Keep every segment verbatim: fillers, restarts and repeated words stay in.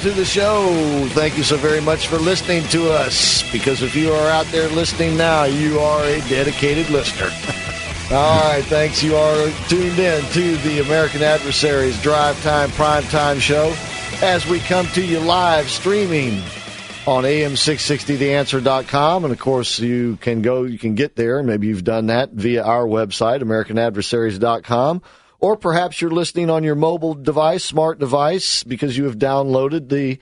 to the show. Thank you so very much for listening to us, because if you are out there listening now, you are a dedicated listener. All right, thanks. You are tuned in to the American Adversaries Drive Time Primetime Show as we come to you live streaming on A M six sixty the answer dot com. And, of course, you can go, you can get there. Maybe you've done that via our website, American Adversaries dot com. Or perhaps you're listening on your mobile device, smart device, because you have downloaded the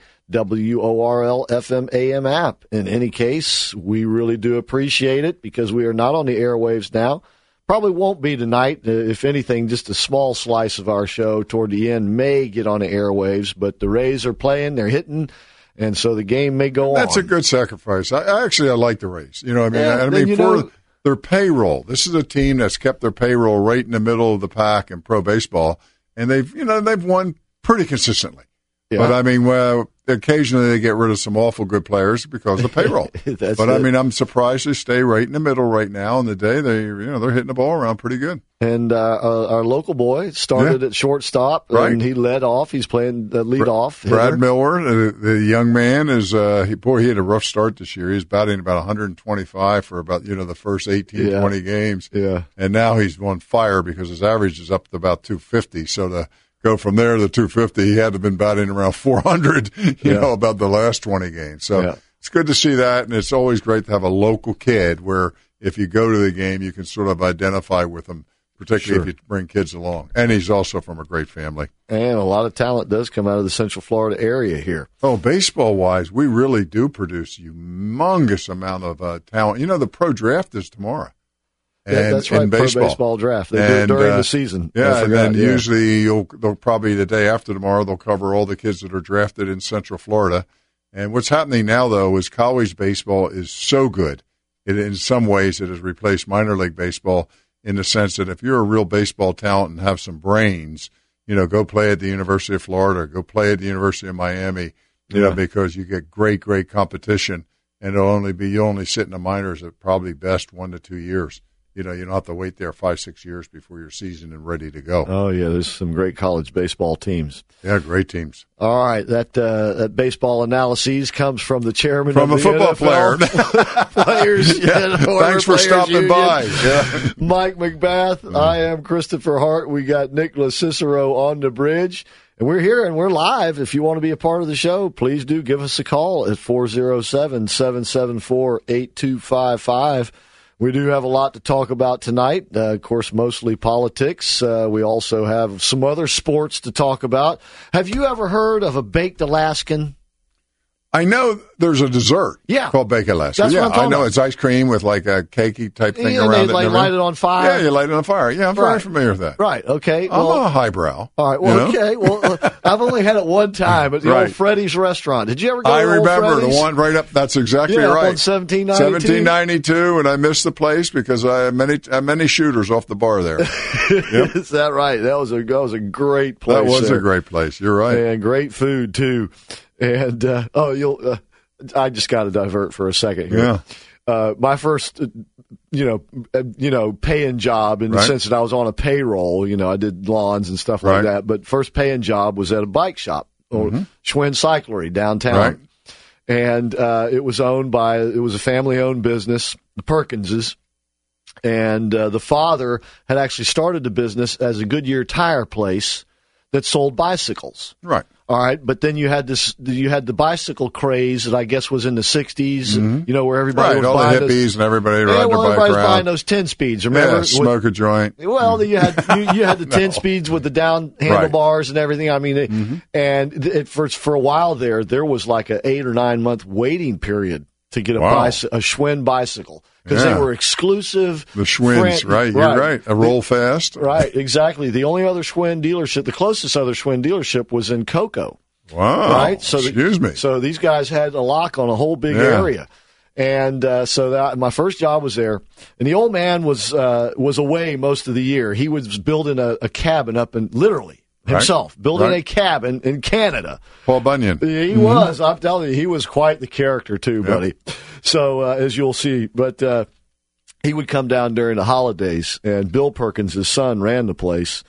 W O R L F M A M app. In any case, we really do appreciate it, because we are not on the airwaves now. Probably won't be tonight. If anything, just a small slice of our show toward the end may get on the airwaves, but the Rays are playing, they're hitting, and so the game may go That's on. That's a good sacrifice. I, I actually I like the Rays. You know, I mean, yeah, I, I mean for know, their payroll. This is a team that's kept their payroll right in the middle of the pack in pro baseball, and they've you know they've won pretty consistently. Yeah. But I mean, well, occasionally they get rid of some awful good players because of payroll. but it. I mean, I'm surprised they stay right in the middle right now. In the day, they you know they're hitting the ball around pretty good. And uh, uh, our local boy started yeah. at shortstop, right. and he led off. He's playing the lead Br- off. Brad hitter. Miller, the, the young man, is uh, he, boy. He had a rough start this year. He's batting about one twenty-five for about you know the first eighteen, yeah. twenty games. Yeah, and now he's on fire because his average is up to about two fifty. So the go from there to two fifty, he had to have been batting around four hundred, you yeah. know, about the last twenty games. So yeah. it's good to see that, and it's always great to have a local kid where if you go to the game, you can sort of identify with them, particularly sure. if you bring kids along. And he's also from a great family. And a lot of talent does come out of the Central Florida area here. Oh, baseball-wise, we really do produce a humongous amount of uh, talent. You know, the pro draft is tomorrow. And, yeah, that's right, baseball. Pro baseball draft. They and, do it during uh, the season. Yeah, forgot, and then yeah. usually you'll, they'll probably the day after tomorrow, they'll cover all the kids that are drafted in Central Florida. And what's happening now, though, is college baseball is so good. It, in some ways, it has replaced minor league baseball in the sense that if you're a real baseball talent and have some brains, you know, go play at the University of Florida, go play at the University of Miami, you yeah. know, because you get great, great competition. And it'll only be, you only sit in the minors at probably best one to two years. You know, you don't have to wait there five, six years before your season and ready to go. Oh, yeah, there's some great college baseball teams. Yeah, great teams. All right, that uh, that baseball analysis comes from the chairman from of a the football N F L. player. players. yeah. Thanks for players stopping union. by. Yeah. Mike McBath, mm. I am Christopher Hart. We got Nicholas Cicero on the bridge. And we're here and we're live. If you want to be a part of the show, please do give us a call at four oh seven, seven seven four, eight two five five. We do have a lot to talk about tonight. Uh, of course, mostly politics. Uh, we also have some other sports to talk about. Have you ever heard of a baked Alaskan? I know there's a dessert yeah. called Baked Alaska. That's yeah, what I'm talking I know about. It's ice cream with like a cakey type thing yeah, around they, it. Like light it on fire. Yeah, you light it on fire. Yeah, I'm right. very familiar with that. Right, okay. I'm well, a highbrow. All right, well, you know? okay. Well, uh, I've only had it one time at the right. old Freddy's restaurant. Did you ever go I to the remember old Freddy's? the one right up. That's exactly yeah, right. Up on seventeen ninety-two. seventeen ninety-two, and I missed the place because I had many, I had many shooters off the bar there. Yep. Is that right? That was a that was a great place. That was there. a great place. You're right. And great food too. And uh, oh, you'll. Uh, I just got to divert for a second here. Yeah. Uh, my first, uh, you know, uh, you know, paying job in the right. sense that I was on a payroll. You know, I did lawns and stuff like right. that. But first paying job was at a bike shop, or mm-hmm. Schwinn Cyclery downtown. Right. And uh, it was owned by, it was a family-owned business, the Perkinses. And uh, the father had actually started the business as a Goodyear tire place that sold bicycles. Right. All right, but then you had this. You had the bicycle craze that I guess was in the sixties. Mm-hmm. You know, where everybody right, was all buying the hippies those, and everybody yeah, riding well, their bike everybody's around. buying those ten speeds. Remember? Yeah, smoke a joint. Well, you had you, you had the ten no. speeds with the down handlebars right. and everything. I mean, it, mm-hmm. and it, for for a while there, there was like an eight or nine month waiting period to get a wow. bicy- a Schwinn bicycle. Because yeah. they were exclusive. The Schwinns, friend, right? You're right. right. A roll fast. Right, exactly. The only other Schwinn dealership, the closest other Schwinn dealership was in Cocoa. Wow. Right? So Excuse the, me. So these guys had a lock on a whole big yeah. area. And uh, so that, my first job was there. And the old man was uh, was away most of the year. He was building a, a cabin up in, literally, himself, right. building right. a cabin in Canada. Paul Bunyan. He mm-hmm. was. I'm telling you, he was quite the character too, buddy. Yep. So uh, as you'll see. But uh, he would come down during the holidays, and Bill Perkins, his son, ran the place.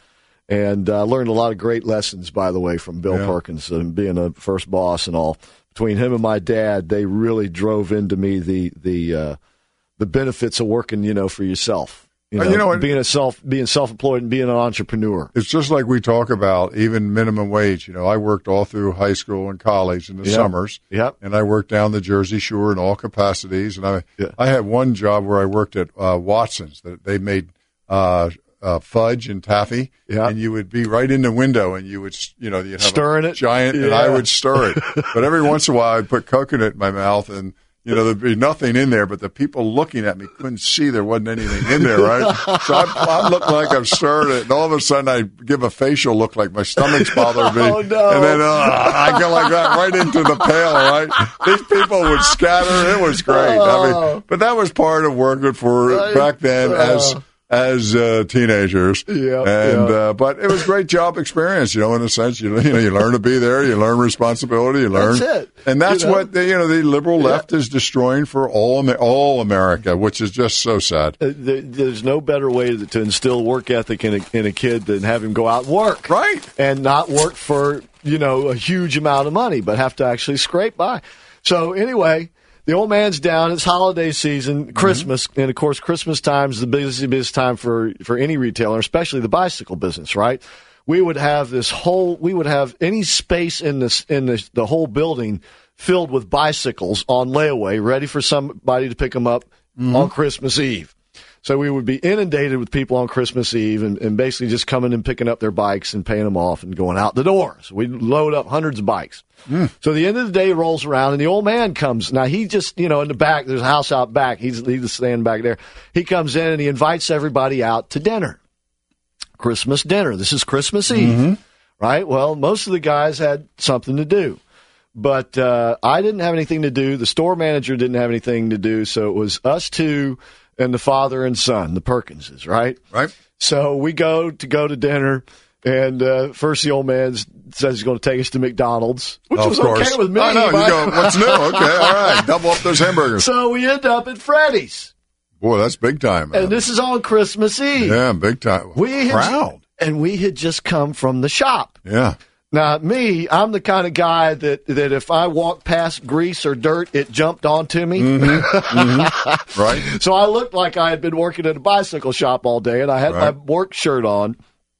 And I uh, learned a lot of great lessons, by the way, from Bill yeah. Perkins and being a first boss and all. Between him and my dad, they really drove into me the the uh, the benefits of working, you know, for yourself. You know, you know being a self being self-employed and being an entrepreneur. It's just like we talk about even minimum wage. You know, I worked all through high school and college in the yep. summers. Yep. And I worked down the Jersey Shore in all capacities. And I yeah. I had one job where I worked at uh, Watson's. That they made uh, uh, fudge and taffy. Yep. And you would be right in the window and you would, you know, you'd have Stirring a it. giant, yeah. and I would stir it. But every once in a while I'd put coconut in my mouth and, you know, there'd be nothing in there, but the people looking at me couldn't see there wasn't anything in there, right? So I'm, I'm looking like I'm stirring it, and all of a sudden I give a facial look like my stomach's bothering me. Oh, no. And then uh, I go like that right into the pail, right? These people would scatter. It was great. Oh. I mean, but that was part of working for back then as as uh, teenagers. Yep, and yep. Uh, but it was a great job experience, you know, in a sense. You, you know, you learn to be there, you learn responsibility, you learn. That's it. And that's you know? what the, you know the liberal left yeah. is destroying for all all America, which is just so sad. Uh, there, there's no better way to, to instill work ethic in a, in a kid than have him go out and work, right? And not work for you know a huge amount of money, but have to actually scrape by. So anyway, the old man's down. It's holiday season, Christmas, mm-hmm. and of course, Christmas time is the busiest, busiest time for for any retailer, especially the bicycle business, right? We would have this whole, we would have any space in this in this, the whole building filled with bicycles on layaway, ready for somebody to pick them up mm-hmm. on Christmas Eve. So we would be inundated with people on Christmas Eve and, and basically just coming and picking up their bikes and paying them off and going out the door. So we'd load up hundreds of bikes. Mm. So the end of the day rolls around and the old man comes. Now he just, you know, in the back, there's a house out back. He's, he's standing back there. He comes in and he invites everybody out to dinner. Christmas dinner. This is Christmas Eve, mm-hmm. right? Well, most of the guys had something to do, but uh, I didn't have anything to do. The store manager didn't have anything to do, so it was us two and the father and son, the Perkinses, right? Right. So we go to go to dinner, and uh, first the old man says he's going to take us to McDonald's, which oh, was of course. okay with me. I know. You go, what's new? Okay, all right. Double up those hamburgers. So we end up at Freddy's. Boy, that's big time, man. And this is on Christmas Eve. Yeah, big time. We Proud. Had, and we had just come from the shop. Yeah. Now, me, I'm the kind of guy that, that if I walked past grease or dirt, it jumped onto me. Mm-hmm. Mm-hmm. Right. So I looked like I had been working at a bicycle shop all day, and I had right. my work shirt on.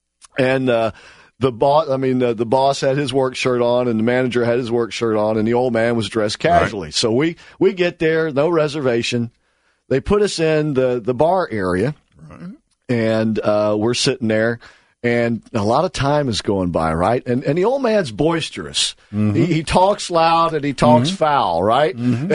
And uh, the boss, I mean, uh, the boss had his work shirt on, and the manager had his work shirt on, and the old man was dressed casually. Right. So we, we get there, no reservation. They put us in the, the bar area, right. and uh, we're sitting there, and a lot of time is going by, right? And and the old man's boisterous. Mm-hmm. He, he talks loud and he talks mm-hmm. foul, right? Mm-hmm.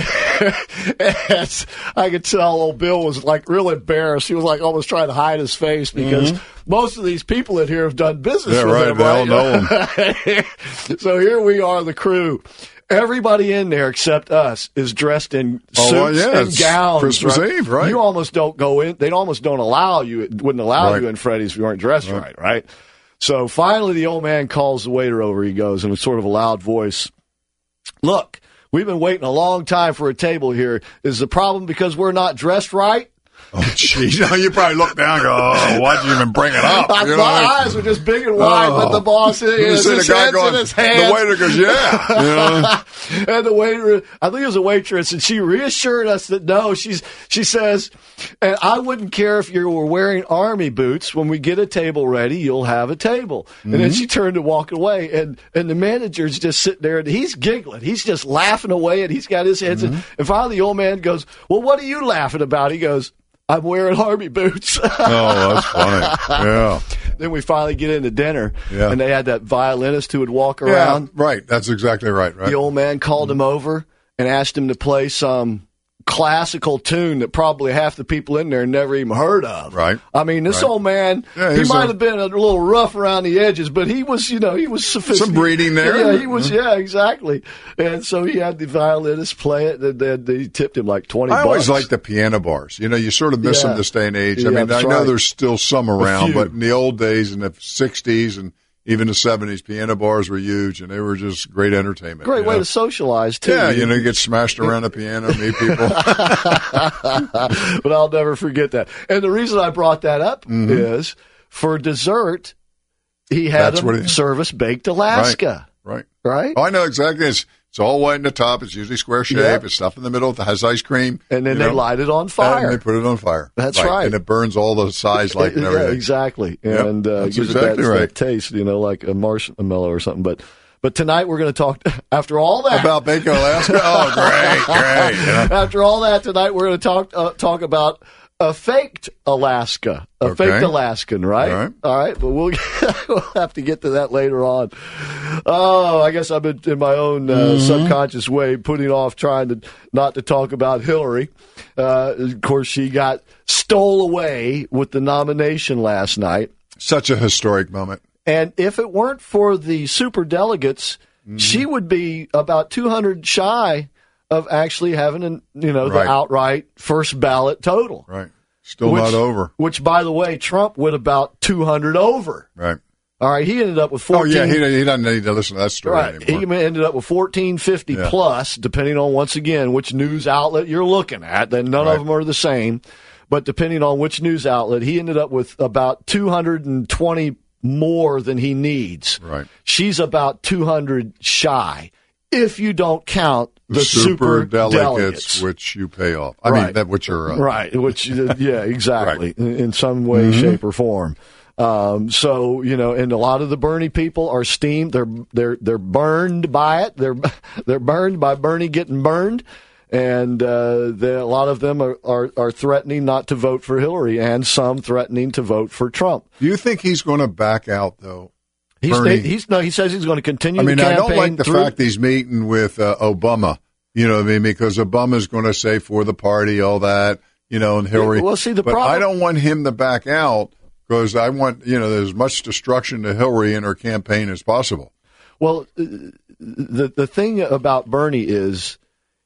And I could tell old Bill was like real embarrassed. He was like almost trying to hide his face because mm-hmm. most of these people in here have done business yeah, with right. him. They right? all know him. So here we are, the crew. Everybody in there except us is dressed in suits oh, well, yeah, and gowns. Christmas right? Eve, right? You almost don't go in. They almost don't allow you. Wouldn't allow right. you in Freddy's if you weren't dressed right. right, right? So finally, the old man calls the waiter over. He goes in a sort of a loud voice. Look, we've been waiting a long time for a table here. Is the problem because we're not dressed right? Oh, jeez. No, you probably look down and go, oh, why'd you even bring it up? My you know? eyes were just big and wide, oh. but the boss is you his see the guy hands going, in his hands. the waiter goes, yeah. You know? And the waiter, I think it was a waitress, and she reassured us that no, she's, she says, and I wouldn't care if you were wearing army boots. When we get a table ready, you'll have a table. Mm-hmm. And then she turned to walk away, and, and the manager's just sitting there, and he's giggling. He's just laughing away, and he's got his hands mm-hmm. in. And finally, the old man goes, well, what are you laughing about? He goes, I'm wearing army boots. Oh, that's funny. Yeah. Then we finally get into dinner, yeah. and they had that violinist who would walk yeah, around. Right. That's exactly right. Right. The old man called mm-hmm. him over and asked him to play some classical tune that probably half the people in there never even heard of. Right. I mean, this right. old man, yeah, he might a, have been a little rough around the edges, but he was, you know, he was sophisticated. Some breeding there. Yeah, he was, yeah, exactly. And so he had the violinist play it, and then they tipped him like twenty I bucks. always like the piano bars. You know, you sort of miss yeah. them this day and age. Yeah, I mean, I know right. there's still some around, but in the old days, in the sixties and even the seventies, piano bars were huge, and they were just great entertainment. Great way know? to socialize, too. Yeah, you know, you get smashed around a piano, meet people. But I'll never forget that. And the reason I brought that up mm-hmm. is, for dessert, He had That's them what he, service baked Alaska. Right. Right. Right. Oh, I know exactly. It's, it's all white in the top. It's usually square shape. Yep. It's stuff in the middle. It has ice cream. And then you they know, light it on fire. And they put it on fire. That's right. And it burns all the size like and everything. Yeah, exactly. Yep. And uh, That's gives exactly it that, right. that taste, you know, like a marshmallow or something. But but tonight we're going to talk, after all that. About Bacon, Alaska? Oh, great, great. Yeah. After all that, tonight we're going to talk uh, talk about a faked Alaska, a Okay. faked Alaskan, right? All right. All right, but we'll, we'll have to get to that later on. Oh, I guess I've been in my own uh, mm-hmm. subconscious way putting off trying to not to talk about Hillary. Uh, of course, she got stole away with the nomination last night. Such a historic moment. And if it weren't for the super delegates, mm-hmm. she would be about two hundred shy of actually having, an, you know, right. the outright first ballot total. Right. Still which, not over. Which, by the way, Trump went about two hundred over. Right. All right, he ended up with fourteen. Oh, yeah, he, he doesn't need to listen to that story right. anymore. He ended up with fourteen fifty yeah. plus, depending on, once again, which news outlet you're looking at. Then none right. of them are the same. But depending on which news outlet, he ended up with about two hundred twenty more than he needs. Right. She's about two hundred shy, if you don't count the super, super delegates, delegates, which you pay off. I right. mean, that which are uh, right, which yeah, exactly, right. in, in some way, mm-hmm. shape, or form. Um, so you know, and a lot of the Bernie people are steamed. They're they're they're burned by it. They're they're burned by Bernie getting burned. And uh, the, a lot of them are, are, are threatening not to vote for Hillary, and some threatening to vote for Trump. Do you think he's going to back out, though? He's, he's no. He says he's going to continue. I mean, the I campaign don't like the through, fact he's meeting with uh, Obama. You know what I mean? Because Obama's going to say for the party, all that. You know, and Hillary. Well, see the but problem. I don't want him to back out because I want you know there's much destruction to Hillary in her campaign as possible. Well, the the thing about Bernie is,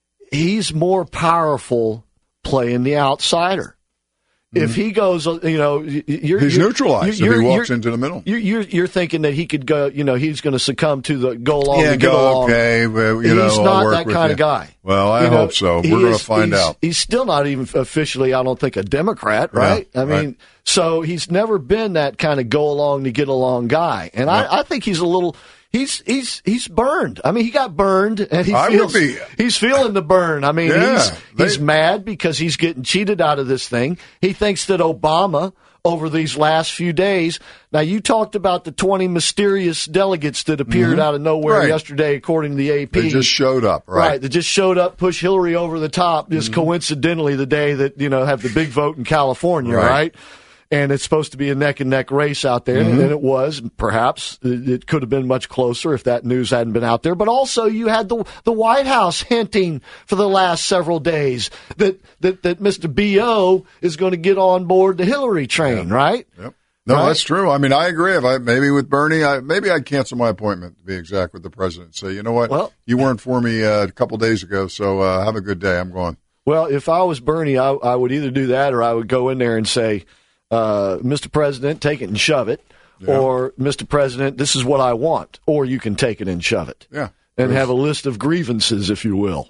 he's more powerful playing the outsider. Mm-hmm. If he goes, you know, you're, he's you're, neutralized you're, if he you're, walks into the middle. You're, you're you're thinking that he could go, you know, he's going to succumb to the go along. Yeah, to get go along. okay. Well, you he's know, not I'll work that with kind you. of guy. Well, I you know, hope so. We're going to find he's, out. He's still not even officially, I don't think, a Democrat, right? Yeah, I mean, right. so he's never been that kind of go along to get along guy, and Yep. I, I think he's a little. He's he's he's burned. I mean, he got burned, and he I feels would be. he's feeling the burn. I mean, Yeah, he's they- he's mad because he's getting cheated out of this thing. He thinks that Obama, over these last few days. Now, you talked about the twenty mysterious delegates that appeared Mm-hmm. out of nowhere Right. yesterday, according to the A P. They just showed up, right? Right, that just showed up, pushed Hillary over the top, just Mm-hmm. coincidentally the day that, you know, have the big vote in California, Right. right? And it's supposed to be a neck-and-neck race out there, Mm-hmm. and it was. Perhaps it could have been much closer if that news hadn't been out there. But also, you had the the White House hinting for the last several days that that, that Mister B O is going to get on board the Hillary train, Yeah. right? Yep. No, Right? that's true. I mean, I agree. If I maybe with Bernie, I, maybe I'd cancel my appointment to be exact with the president. Say, you know what? Well- you weren't for me uh, a couple days ago, so uh, have a good day. I'm going. Well, if I was Bernie, I, I would either do that or I would go in there and say, uh, Mister President, take it and shove it. Yeah. Or, Mister President, this is what I want. Or you can take it and shove it. Yeah. And Yes. have a list of grievances, if you will.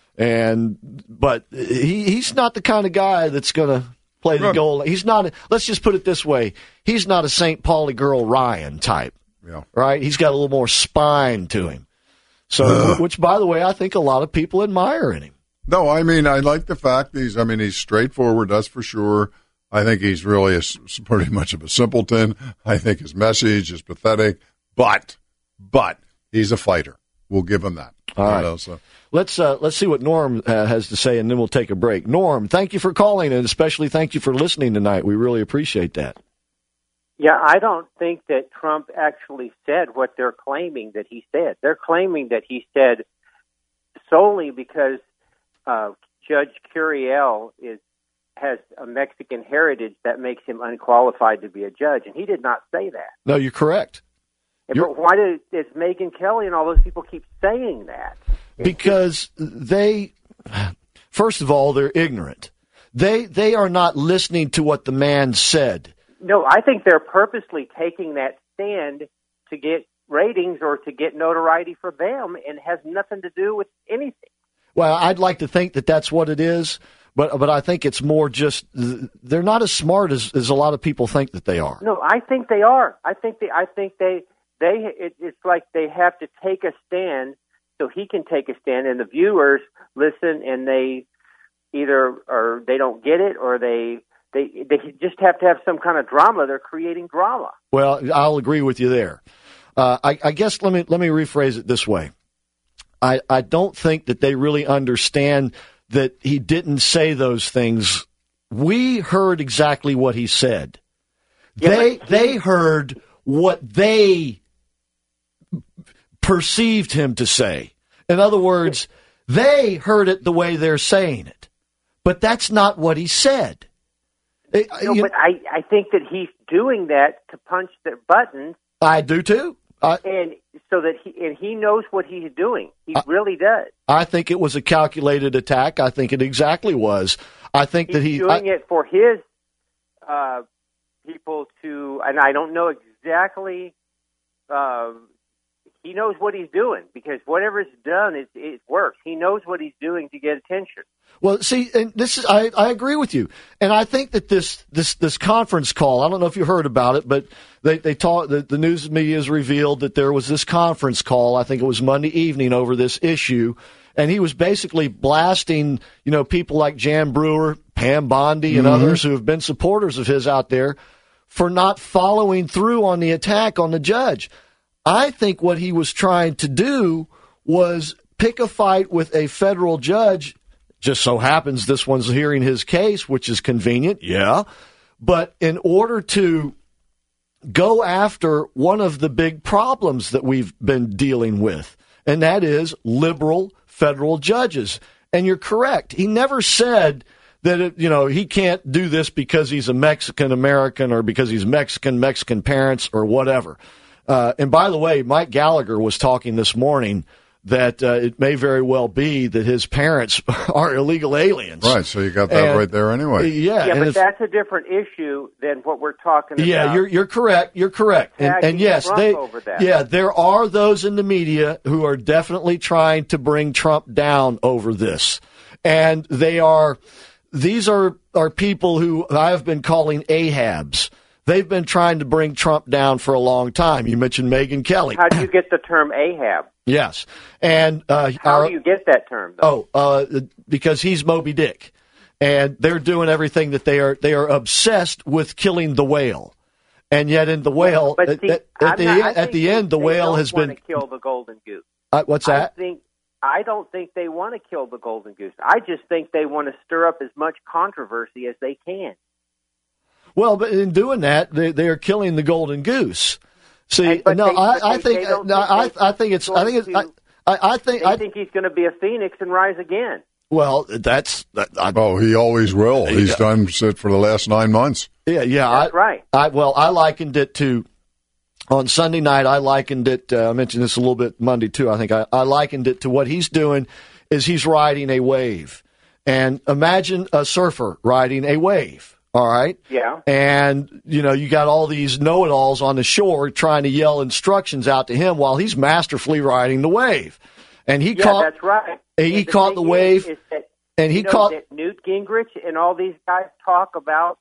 And But he, he's not the kind of guy that's going to play the Right. goal. He's not, a, let's just put it this way. He's not a Saint Pauli girl Ryan type, Yeah. right? He's got a little more spine to him. So, Ugh. which, by the way, I think a lot of people admire in him. No, I mean, I like the fact that he's, I mean, he's straightforward, that's for sure. I think he's really a, s- pretty much of a simpleton. I think his message is pathetic, but, but he's a fighter. We'll give him that. All You right. know, so. Let's uh, let's see what Norm uh, has to say, and then we'll take a break. Norm, thank you for calling, and especially thank you for listening tonight. We really appreciate that. Yeah, I don't think that Trump actually said what they're claiming that he said. They're claiming that he said solely because uh, Judge Curiel is has a Mexican heritage that makes him unqualified to be a judge, and he did not say that. No, you're correct. You're- But why did is Megyn Kelly and all those people keep saying that? Because they, first of all, they're ignorant. They they are not listening to what the man said. No, I think they're purposely taking that stand to get ratings or to get notoriety for them, and has nothing to do with anything. Well, I'd like to think that that's what it is, But but I think it's more just they're not as smart as, as a lot of people think that they are. No, I think they are. I think they. I think they. They. It, it's like they have to take a stand so he can take a stand, and the viewers listen, and they either or they don't get it, or they they they just have to have some kind of drama. They're creating drama. Well, I'll agree with you there. Uh, I, I guess let me let me rephrase it this way. I I don't think that they really understand that he didn't say those things. We heard exactly what he said. Yeah, they he, they heard what they perceived him to say. In other words, they heard it the way they're saying it. But that's not what he said. No, you, but I, I think that he's doing that to punch their buttons. I do too. I, and so that he and he knows what he's doing. He I, really does. I think it was a calculated attack. I think it exactly was. I think he's that he doing I, it for his uh, people to, and I don't know exactly. Uh, he knows what he's doing because whatever's done, it, it works. He knows what he's doing to get attention. Well, see, and this is I, I agree with you, and I think that this this this conference call. I don't know if you heard about it, but they they talk. The, the news media has revealed that there was this conference call. I think it was Monday evening over this issue, and he was basically blasting, you know, people like Jan Brewer, Pam Bondi, and mm-hmm. others who have been supporters of his out there for not following through on the attack on the judge. I think what he was trying to do was pick a fight with a federal judge. Just so happens this one's hearing his case, which is convenient, yeah. But in order to go after one of the big problems that we've been dealing with, and that is liberal federal judges. And you're correct. He never said that, it, you know, he can't do this because he's a Mexican American or because he's Mexican, Mexican parents or whatever. Uh, and by the way, Mike Gallagher was talking this morning that uh, it may very well be that his parents are illegal aliens. Right, so you got that and, right there anyway. Yeah, yeah and but if, that's a different issue than what we're talking about. Yeah, you're you're correct. You're correct. And, and yes, Trump they over that. yeah, there are those in the media who are definitely trying to bring Trump down over this. And they are these are are people who I've been calling Ahabs. They've been trying to bring Trump down for a long time. You mentioned Megyn Kelly. How do you get the term Ahab? Yes. And uh, how our, do you get that term, though? Oh, uh, because he's Moby Dick. And they're doing everything that they are they are obsessed with killing the whale. And yet in the whale, but see, at, at the, not, at the end, the whale has been... They don't want to kill the golden goose. Uh, what's that? I, think, I don't think they want to kill the golden goose. I just think they want to stir up as much controversy as they can. Well, but in doing that, they, they are killing the golden goose. See, and, no, they, I, I they, think, they no, think I, I think it's, I think it's, I, I, I think, they I think he's going to be a phoenix and rise again. Well, that's, that, I, oh, he always will. He's yeah. done it for the last nine months. Yeah, yeah, that's I, right. I, well, I likened it to on Sunday night. I likened it. Uh, I mentioned this a little bit Monday too. I think I, I likened it to what he's doing is he's riding a wave, and imagine a surfer riding a wave. All right. Yeah. And, you know, you got all these know-it-alls on the shore trying to yell instructions out to him while he's masterfully riding the wave. And he yeah, caught. That's right. He and caught the, the wave. Is, is that, and he you know, caught. That Newt Gingrich and all these guys talk about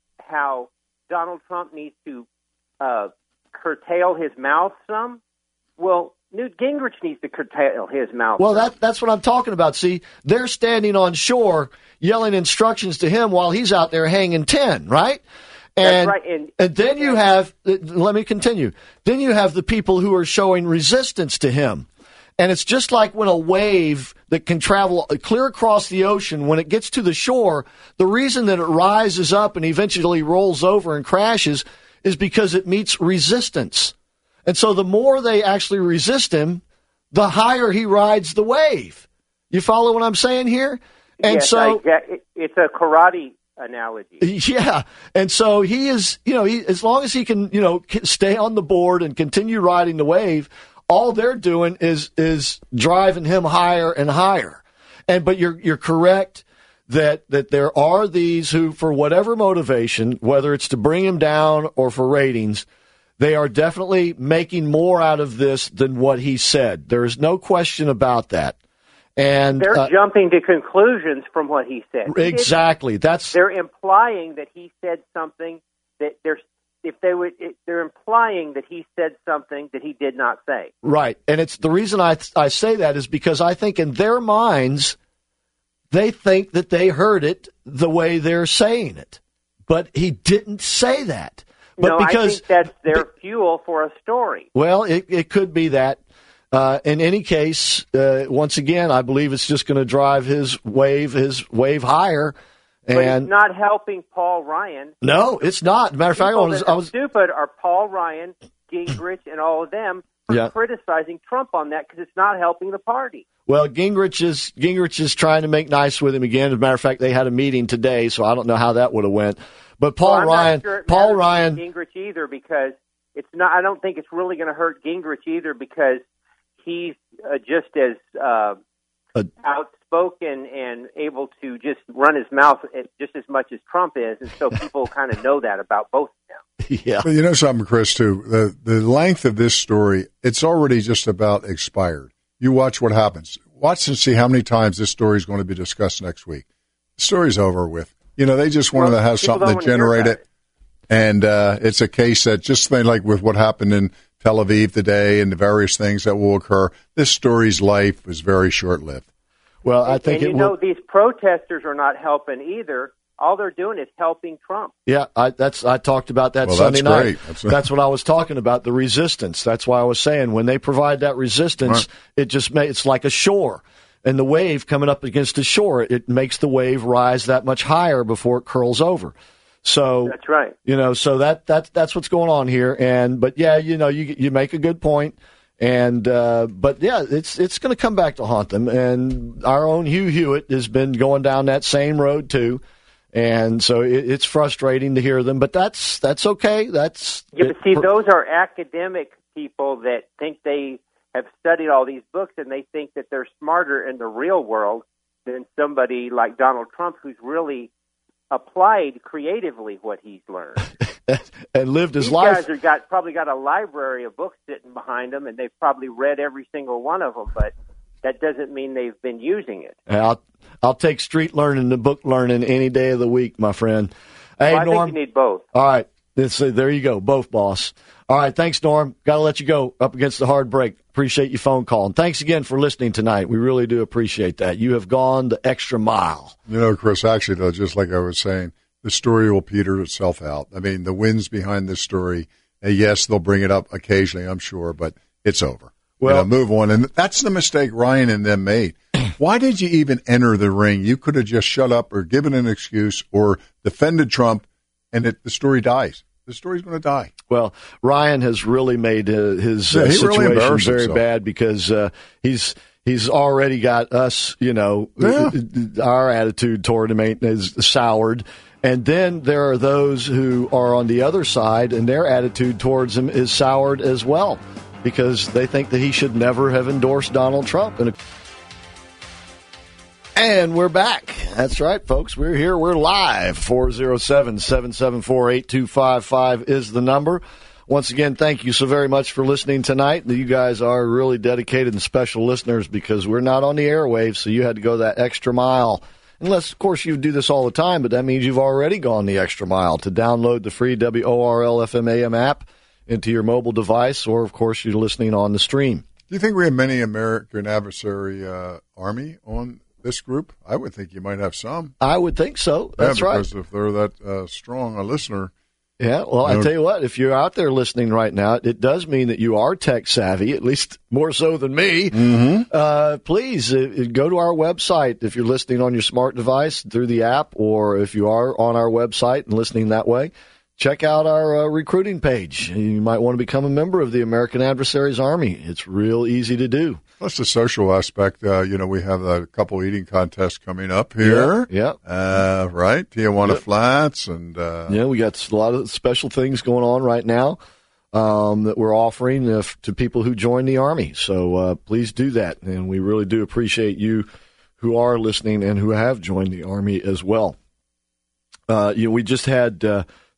how Donald Trump needs to uh, curtail his mouth some. Well, Newt Gingrich needs to curtail his mouth. Well, that, that's what I'm talking about. See, they're standing on shore yelling instructions to him while he's out there hanging ten, right? And, that's right. And, and then you have, let me continue, then you have the people who are showing resistance to him. And it's just like when a wave that can travel clear across the ocean, when it gets to the shore, the reason that it rises up and eventually rolls over and crashes is because it meets resistance. And so the more they actually resist him, the higher he rides the wave. You follow what I'm saying here? And yes, so I, yeah, it, it's a karate analogy. Yeah. And so he is, you know, he, as long as he can, you know, stay on the board and continue riding the wave, all they're doing is is driving him higher and higher. And but you're you're correct that that there are these who, for whatever motivation, whether it's to bring him down or for ratings, they are definitely making more out of this than what he said. There is no question about that. And they're uh, jumping to conclusions from what he said. He exactly. That's they're implying that he said something that they're if they would it, they're implying that he said something that he did not say. Right. And it's the reason I I say that is because I think in their minds they think that they heard it the way they're saying it. But he didn't say that. But no, because, I think that's their be, fuel for a story. Well, it, it could be that. Uh, in any case, uh, once again, I believe it's just going to drive his wave, his wave higher. And but it's not helping Paul Ryan. No, it's not. Matter of fact, I was, that I was stupid are Paul Ryan, Gingrich, and all of them for yeah. criticizing Trump on that because it's not helping the party. Well, Gingrich is Gingrich is trying to make nice with him again. As a matter of fact, they had a meeting today, so I don't know how that would have went. But Paul well, I'm Ryan, not sure it Paul Ryan, Gingrich either because it's not. I don't think it's really going to hurt Gingrich either because he's uh, just as uh, uh, outspoken and able to just run his mouth just as much as Trump is, and so people kind of know that about both of them. Yeah. But you know something, Chris, too. The the length of this story, it's already just about expired. You watch what happens. Watch and see how many times this story is going to be discussed next week. The story's over with. You know, they just wanted well, to have something to generate it. it. And uh, it's a case that just like with what happened in Tel Aviv today and the various things that will occur, this story's life was very short-lived. Well, I think and, and it you know, will... these protesters are not helping either. All they're doing is helping Trump. Yeah, I, that's I talked about that well, Sunday that's night. Great. That's, that's what I was talking about, the resistance. That's why I was saying when they provide that resistance, right. it just may, it's like a shore. And the wave coming up against the shore, it makes the wave rise that much higher before it curls over. So that's right. You know, so that that's that's what's going on here. And but yeah, you know, you you make a good point. And uh, but yeah, it's it's going to come back to haunt them. And our own Hugh Hewitt has been going down that same road too. And so it, it's frustrating to hear them, but that's that's okay. That's yeah. But see, those are academic people that think they have studied all these books and they think that they're smarter in the real world than somebody like Donald Trump, who's really applied creatively what he's learned and lived his These life. These guys have got probably got a library of books sitting behind them, and they've probably read every single one of them, but that doesn't mean they've been using it. I'll I'll take street learning to book learning any day of the week, my friend. Hey, well, I Norm. think you need both. All right. This, uh, there you go. Both, boss. All right. Thanks, Norm. Got to let you go up against the hard break. Appreciate your phone call. And thanks again for listening tonight. We really do appreciate that. You have gone the extra mile. You know, Chris, actually, though, just like I was saying, the story will peter itself out. I mean, the winds behind this story, uh, yes, they'll bring it up occasionally, I'm sure, but it's over. Well, you know, move on. And that's the mistake Ryan and them made. Why did you even enter the ring? You could have just shut up or given an excuse or defended Trump, and it, the story dies. The story's going to die. Well, Ryan has really made uh, his yeah, uh, situation really very himself. bad because uh, he's he's already got us, you know, yeah. our attitude toward him is soured. And then there are those who are on the other side, and their attitude towards him is soured as well because they think that he should never have endorsed Donald Trump. And And we're back. That's right, folks. We're here. We're live. four oh seven, seven seven four, eight two five five is the number. Once again, thank you so very much for listening tonight. You guys are really dedicated and special listeners because we're not on the airwaves, so you had to go that extra mile. Unless, of course, you do this all the time, but that means you've already gone the extra mile to download the free W O R L F M A M app into your mobile device, or, of course, you're listening on the stream. Do you think we have many American Adversary uh, Army on this group? I would think you might have some. I would think so. That's yeah, right. Because if they're that uh, strong a listener. Yeah, well, I tell you what, if you're out there listening right now, it does mean that you are tech savvy, at least more so than me. Mm-hmm. Uh, please uh, go to our website if you're listening on your smart device through the app, or if you are on our website and listening that way, check out our uh, recruiting page. You might want to become a member of the American Adversaries Army. It's real easy to do. Plus the social aspect. Uh, you know, we have a couple eating contests coming up here. Yeah. yeah. Uh, right? Tijuana yep. Flats. and uh, Yeah, we got a lot of special things going on right now um, that we're offering uh, to people who join the Army. So uh, please do that. And we really do appreciate you who are listening and who have joined the Army as well. Uh, you know, we just had uh,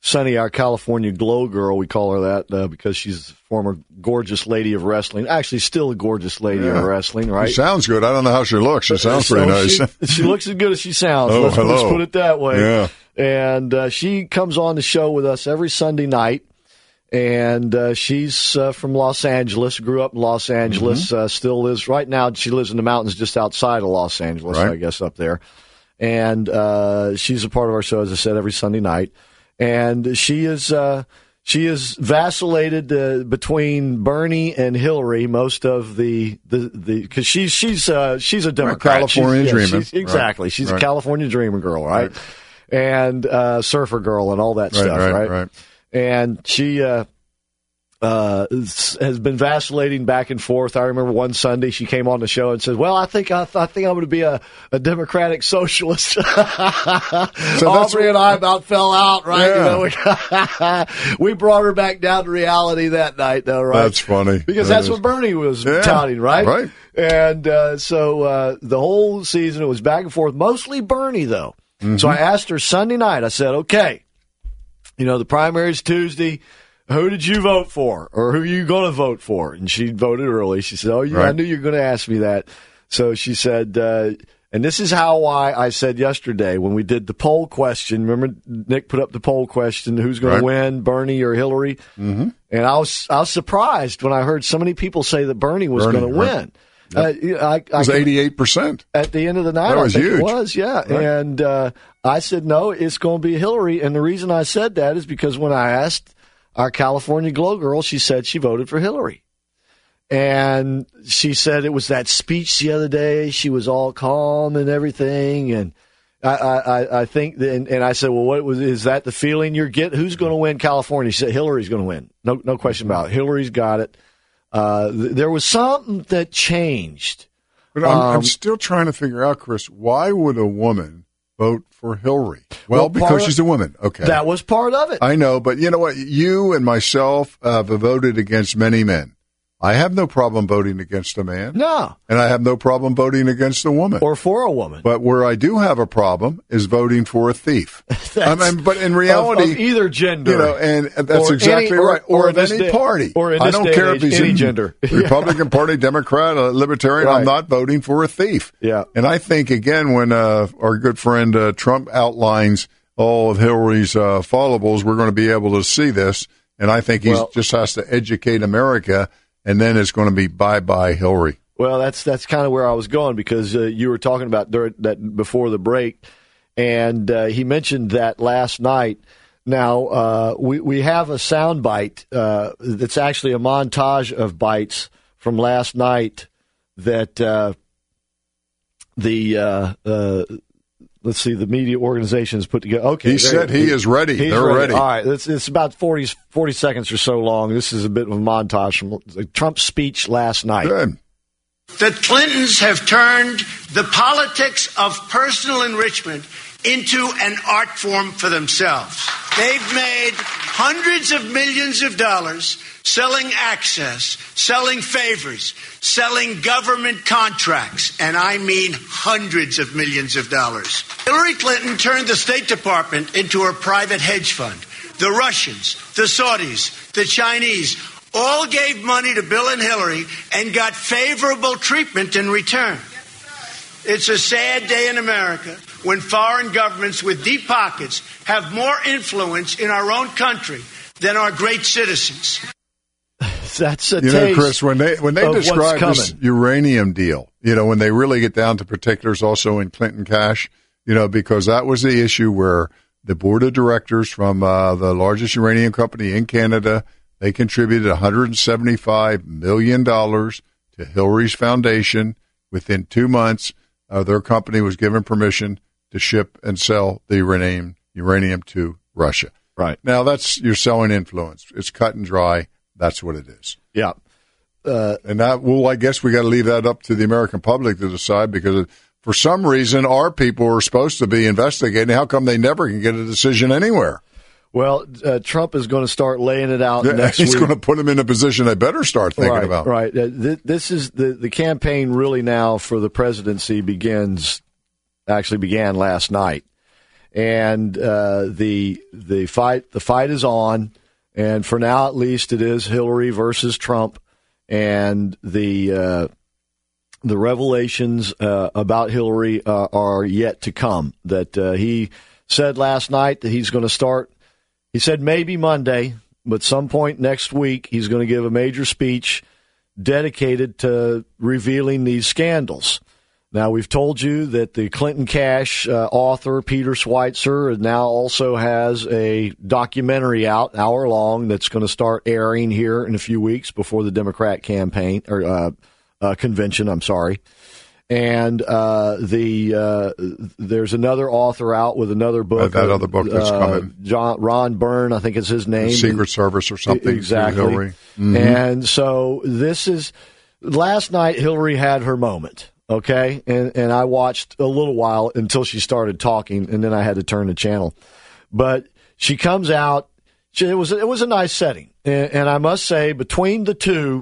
Sunny, our California glow girl, we call her that uh, because she's a former gorgeous lady of wrestling. Actually, still a gorgeous lady yeah. of wrestling, right? She sounds good. I don't know how she looks. She sounds so pretty nice. She, she looks as good as she sounds. Oh, let's, hello. let's put it that way. Yeah. And uh, she comes on the show with us every Sunday night. And uh, she's uh, from Los Angeles, grew up in Los Angeles, mm-hmm. uh, still lives, right now she lives in the mountains just outside of Los Angeles, right. I guess, up there. And uh, she's a part of our show, as I said, every Sunday night. And she is uh, she is vacillated uh, between Bernie and Hillary most of the the because she's she's uh, she's a Democrat, right, California she's, dreamer, yeah, she's, exactly. Right. She's right. a California dreamer girl, right? right. And uh, surfer girl and all that right, stuff, right? right. right. And she uh, uh, has been vacillating back and forth. I remember one Sunday she came on the show and said, "Well, I think I, I think I'm going to be a, a Democratic socialist." so Aubrey and I about fell out, right? Yeah. You know, we, we brought her back down to reality that night, though, right? That's funny because that that's is. what Bernie was yeah. touting, right? Right. And uh, so uh, the whole season it was back and forth, mostly Bernie, though. Mm-hmm. So I asked her Sunday night. I said, "Okay, you know the primary's Tuesday. Who did you vote for, or who are you going to vote for?" And she voted early. She said, "Oh, yeah, right. I knew you were going to ask me that." So she said, uh, and this is how why I said yesterday when we did the poll question. Remember, Nick put up the poll question: who's going right. to win, Bernie or Hillary? Mm-hmm. And I was I was surprised when I heard so many people say that Bernie was going to win. Yep. Uh, I, I, it was eighty-eight percent at the end of the night. That was I think huge. It was, yeah. Right. And uh, I said, no, it's going to be Hillary. And the reason I said that is because when I asked our California glow girl, she said she voted for Hillary. And she said it was that speech the other day. She was all calm and everything. And I, I, I think, that, and, and I said, well, what was, is that the feeling you're getting? Who's going to win California? She said, Hillary's going to win. No, no question about it. Hillary's got it. Uh, th- there was something that changed. But I'm, um, I'm still trying to figure out, Chris, why would a woman vote for Hillary? Well, well because of, she's a woman. Okay. That was part of it. I know, but you know what? You and myself uh, have voted against many men. I have no problem voting against a man. No. And I have no problem voting against a woman. Or for a woman. But where I do have a problem is voting for a thief. I mean, but in reality, of, of either gender, you know, and that's or exactly any, or, right. Or, or of any day, party. Or in I this don't day care age, if he's any in gender. Republican Party, Democrat, uh, Libertarian. Right. I'm not voting for a thief. Yeah. And I think again, when uh, our good friend uh, Trump outlines all of Hillary's uh, follables, we're going to be able to see this. And I think he well, just has to educate America. And then it's going to be bye-bye Hillary. Well, that's that's kind of where I was going because uh, you were talking about during, that before the break, and uh, he mentioned that last night. Now, uh, we, we have a sound bite uh, that's actually a montage of bites from last night that uh, the, uh, uh, let's see, the media organizations put together. Okay, he said he, he is ready. They're ready. ready. All right, it's, it's about forty, forty seconds or so long. This is a bit of a montage from Trump's speech last night. Good. The Clintons have turned the politics of personal enrichment into an art form for themselves. They've made hundreds of millions of dollars selling access, selling favors, selling government contracts, and I mean hundreds of millions of dollars. Hillary Clinton turned the State Department into her private hedge fund. The Russians, the Saudis, the Chinese all gave money to Bill and Hillary and got favorable treatment in return. It's a sad day in America when foreign governments with deep pockets have more influence in our own country than our great citizens. That's a you taste know, Chris, when they when they describe this uranium deal, you know, when they really get down to particulars, also in Clinton Cash, you know, because that was the issue where the board of directors from uh, the largest uranium company in Canada, they contributed one hundred seventy-five million dollars to Hillary's foundation. Within two months, uh, their company was given permission to ship and sell the uranium uranium to Russia. Right. Now, that's you're selling influence. It's cut and dry. That's what it is. Yeah. Uh, and that, well, I guess we got to leave that up to the American public to decide because for some reason our people are supposed to be investigating. How come they never can get a decision anywhere? Well, uh, Trump is going to start laying it out yeah, next he's week. going to put them in a position they better start thinking right, about. Right. Uh, th- this is the, the campaign really now for the presidency begins, actually began last night. and uh, the the fight the fight is on. And for now, at least, it is Hillary versus Trump, and the uh, the revelations uh, about Hillary uh, are yet to come. That uh, he said last night that he's going to start. He said maybe Monday, but some point next week he's going to give a major speech dedicated to revealing these scandals. Now, we've told you that the Clinton Cash uh, author, Peter Schweitzer, now also has a documentary out, hour long, that's going to start airing here in a few weeks before the Democrat campaign, or uh, uh, convention, I'm sorry. And uh, the uh, there's another author out with another book. Uh, that other book that's uh, coming. John, Ron Byrne, I think is his name. The Secret Service or something. Exactly. Hillary. Mm-hmm. And so this is, last night Hillary had her moment. Okay, and and I watched a little while until she started talking, and then I had to turn the channel. But she comes out. She, it was it was a nice setting, and, and I must say, between the two,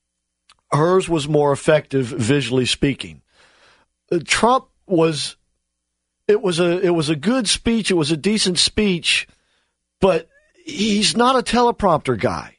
hers was more effective visually speaking. Uh, Trump was. It was a it was a good speech. It was a decent speech, but he's not a teleprompter guy,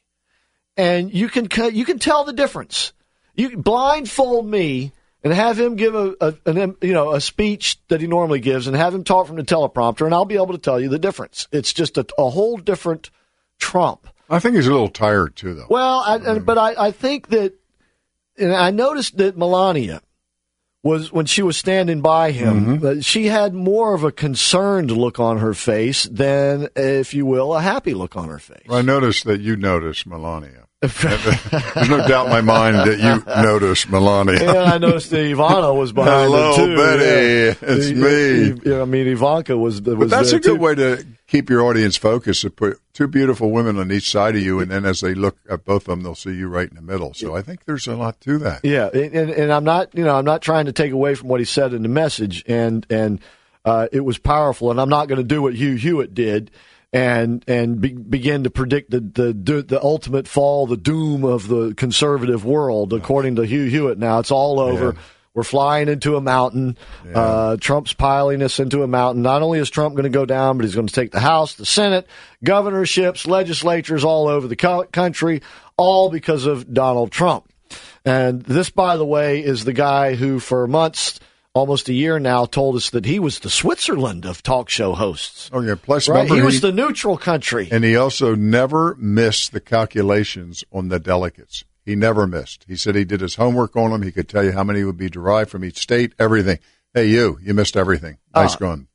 and you can you can tell the difference. You blindfold me and have him give a, a an, you know a speech that he normally gives, and have him talk from the teleprompter, and I'll be able to tell you the difference. It's just a, a whole different Trump. I think he's a little tired too, though. Well, I, and, but I, I think that, and I noticed that Melania was, when she was standing by him, Mm-hmm. uh, she had more of a concerned look on her face than, if you will, a happy look on her face. Well, I noticed that you noticed Melania. There's no doubt in my mind that you noticed Melania. And I noticed that Ivana was behind Hello, it too. Betty. Yeah. It's I- me. I, I mean, Ivanka was. was But that's there a good too. way to keep your audience focused. To put two beautiful women on each side of you, and then as they look at both of them, they'll see you right in the middle. So I think there's a lot to that. Yeah, and and I'm not, you know, I'm not trying to take away from what he said in the message, and and uh, it was powerful, and I'm not going to do what Hugh Hewitt did. And and be, begin to predict the, the the ultimate fall, the doom of the conservative world, according to Hugh Hewitt. Now it's all over. Yeah. We're flying into a mountain. Yeah. Uh, Trump's piling us into a mountain. Not only is Trump going to go down, but he's going to take the House, the Senate, governorships, legislatures all over the co- country, all because of Donald Trump. And this, by the way, is the guy who, for months, almost a year now, told us that he was the Switzerland of talk show hosts. Oh, yeah. Plus, Right? remember, He was he- the neutral country. And he also never missed the calculations on the delegates. He never missed. He said he did his homework on them. He could tell you how many would be derived from each state, everything. Hey, you, you missed everything. Nice Uh, going.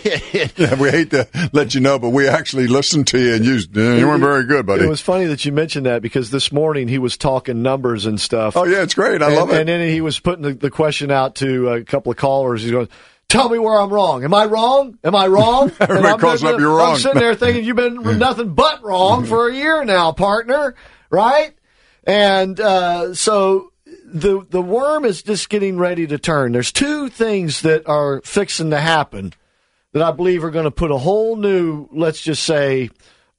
Yeah, we hate to let you know, but we actually listened to you, and you, you weren't very good, buddy. It was funny that you mentioned that, because this morning he was talking numbers and stuff. Oh, yeah, it's great. I and, love it. And then he was putting the, the question out to a couple of callers. He's going, tell me where I'm wrong. Am I wrong? Am I wrong? Everybody And I'm calls thinking- up, you're wrong. I'm sitting there thinking, you've been nothing but wrong for a year now, partner. Right? And uh, so the the worm is just getting ready to turn. There's two things that are fixing to happen that I believe are going to put a whole new, let's just say,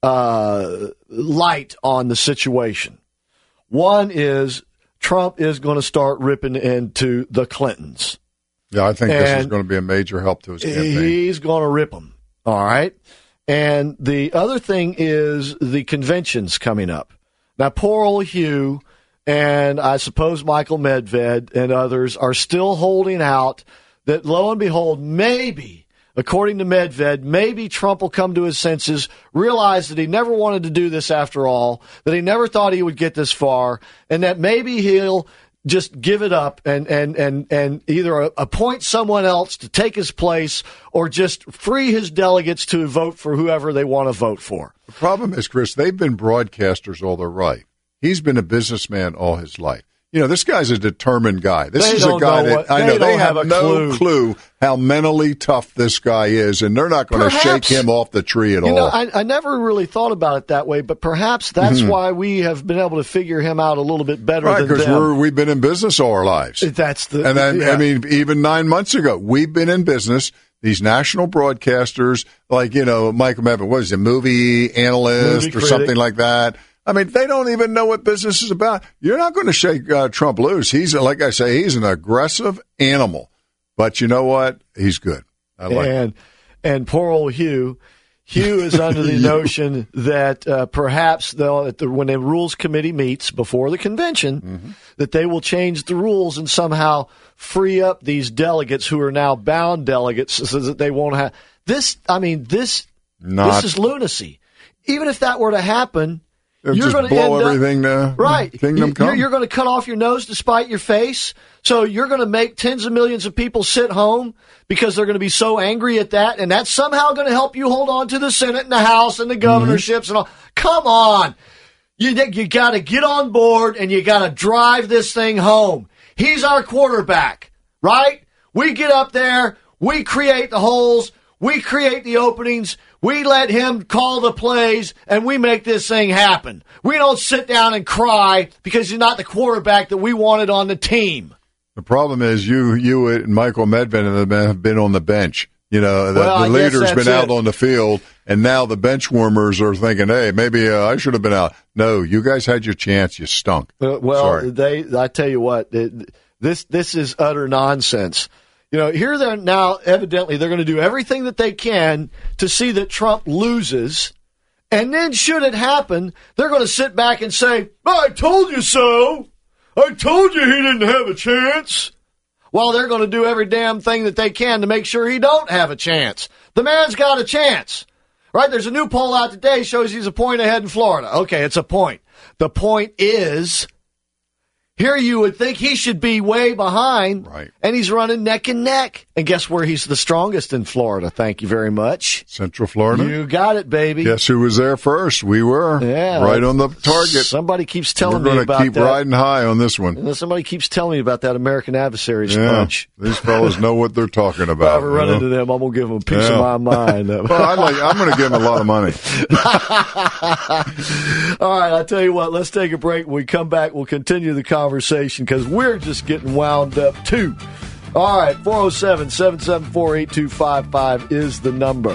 uh, light on the situation. One is Trump is going to start ripping into the Clintons. Yeah, I think this is And going to be a major help to his campaign. He's going to rip them. All right. And the other thing is the conventions coming up. Now, poor old Hugh and I suppose Michael Medved and others are still holding out that, lo and behold, maybe, according to Medved, maybe Trump will come to his senses, realize that he never wanted to do this after all, that he never thought he would get this far, and that maybe he'll just give it up and, and, and, and either appoint someone else to take his place or just free his delegates to vote for whoever they want to vote for. The problem is, Chris, they've been broadcasters all their life. He's been a businessman all his life. You know, this guy's a determined guy. This They is a don't guy know that what- I they know they don't have, have a no clue. clue how mentally tough this guy is, and they're not going to shake Perhaps- him off the tree at You all. know, I, I never really thought about it that way, but perhaps that's why we have been able to figure him out a little bit better right, than because them. we're we've been in business all our lives. That's the And then, yeah. I mean, even nine months ago, we've been in business. These national broadcasters, like, you know, Michael Medved, what is he, a movie analyst Movie or critic. something like that? I mean, they don't even know what business is about. You're not going to shake uh, Trump loose. He's, like I say, he's an aggressive animal. But you know what? He's good. I like and and poor old Hugh. Hugh is under the notion that uh, perhaps they'll, at the, when the Rules Committee meets before the convention, mm-hmm. that they will change the rules and somehow free up these delegates who are now bound delegates so that they won't have this. I mean, this Not, this is lunacy. Even if that were to happen, you're just going to blow end everything up, to right. Kingdom Come. You're, you're going to cut off your nose to spite your face. So you're going to make tens of millions of people sit home because they're going to be so angry at that, and that's somehow going to help you hold on to the Senate and the House and the governorships mm-hmm. and all. Come on. You, you got to get on board, and you got to drive this thing home. He's our quarterback, right? We get up there. We create the holes. We create the openings. We let him call the plays, and we make this thing happen. We don't sit down and cry because he's not the quarterback that we wanted on the team. The problem is you, you and Michael Medved have been on the bench. You know, the, well, the leader's been out it. on the field, and now the bench warmers are thinking, hey, maybe uh, I should have been out. No, you guys had your chance. You stunk. Uh, well, Sorry. they. I tell you what, it, this this is utter nonsense. You know, here they're now, evidently, they're going to do everything that they can to see that Trump loses. And then, should it happen, they're going to sit back and say, I told you so. I told you he didn't have a chance. While they're going to do every damn thing that they can to make sure he don't have a chance. The man's got a chance. Right? There's a new poll out today shows he's a point ahead in Florida. Okay, it's a point. The point is, here you would think he should be way behind, right? And he's running neck and neck. And guess where he's the strongest in Florida? Thank you very much. Central Florida. You got it, baby. Guess who was there first? We were. Yeah, right on the target. Somebody keeps telling We're me about keep that. We're going to keep riding high on this one. Somebody keeps telling me about that American Adversaries yeah, bunch. These fellows know what they're talking about. If I ever run know? into them, I'm going to give them a piece yeah. of my mind. well, I like, I'm going to give them a lot of money. All right, I'll tell you what. Let's take a break. When we come back, we'll continue the conversation because we're just getting wound up, too. All right, four oh seven, seven seven four, eight two five five is the number.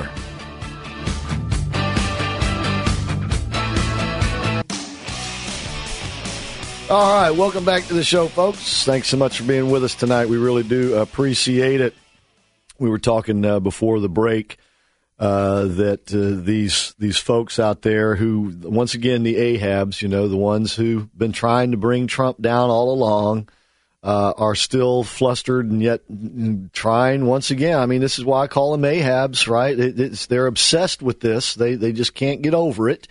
All right, welcome back to the show, folks. Thanks so much for being with us tonight. We really do appreciate it. We were talking uh, before the break uh, that uh, these these folks out there who, once again, the Ahabs, you know, the ones who've been trying to bring Trump down all along, uh, are still flustered and yet trying once again. I mean, this is why I call them Ahabs, right? It, it's, they're obsessed with this. They they just can't get over it.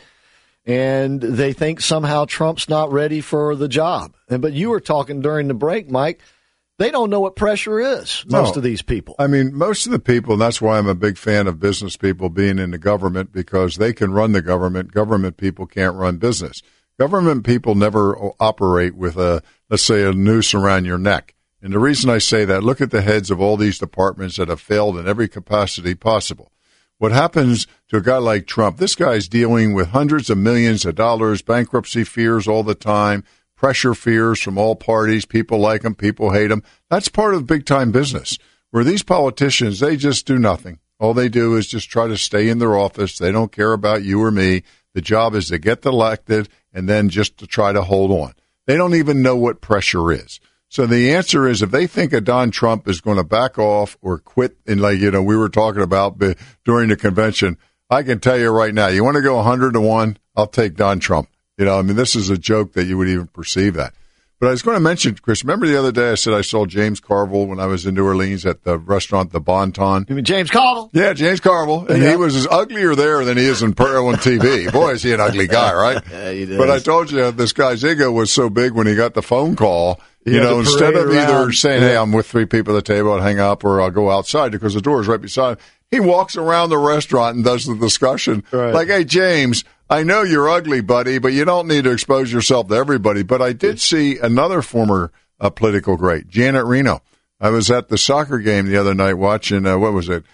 And they think somehow Trump's not ready for the job. And but you were talking during the break, Mike. They don't know what pressure is, most no. of these people. I mean, most of the people, and that's why I'm a big fan of business people being in the government, because they can run the government. Government people can't run business. Government people never operate with a, let's say, a noose around your neck. And the reason I say that, look at the heads of all these departments that have failed in every capacity possible. What happens to a guy like Trump? This guy's dealing with hundreds of millions of dollars, bankruptcy fears all the time, pressure fears from all parties. People like him, people hate him. That's part of big-time business, where these politicians, they just do nothing. All they do is just try to stay in their office. They don't care about you or me. The job is to get elected and then just to try to hold on. They don't even know what pressure is. So the answer is, if they think a Don Trump is going to back off or quit, and like, you know, we were talking about during the convention, I can tell you right now, you want to go one hundred to one, I'll take Don Trump. You know, I mean, this is a joke that you would even perceive that. But I was going to mention, Chris, remember the other day I said I saw James Carville when I was in New Orleans at the restaurant, the Bon Ton? You mean James Carville? Yeah, James Carville. And yeah. He was as uglier there than he is in Pearl on T V. Boy, is he an ugly guy, right? Yeah, he does. But I told you, this guy's ego was so big when he got the phone call. You know, instead of around. either saying, hey, I'm with three people at the table, I'll hang up, or I'll go outside because the door is right beside him, he walks around the restaurant and does the discussion. Right. Like, hey, James, I know you're ugly, buddy, but you don't need to expose yourself to everybody. But I did see another former uh, political great, Janet Reno. I was at the soccer game the other night watching, uh, what was it?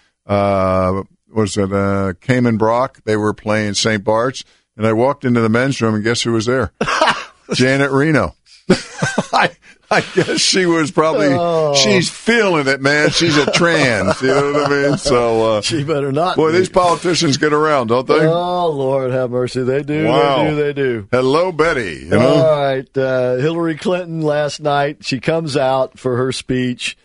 Uh, was it uh, Cayman Brock? They were playing Saint Bart's. And I walked into the men's room, and guess who was there? Janet Reno. I, I guess she was probably, oh. she's feeling it, man. She's a trans, you know what I mean? So, uh, she better not. Boy, be. These politicians get around, don't they? Oh, Lord have mercy. They do, wow. they do, they do. Hello, Betty. You know? All right. Uh, Hillary Clinton last night, she comes out for her speech.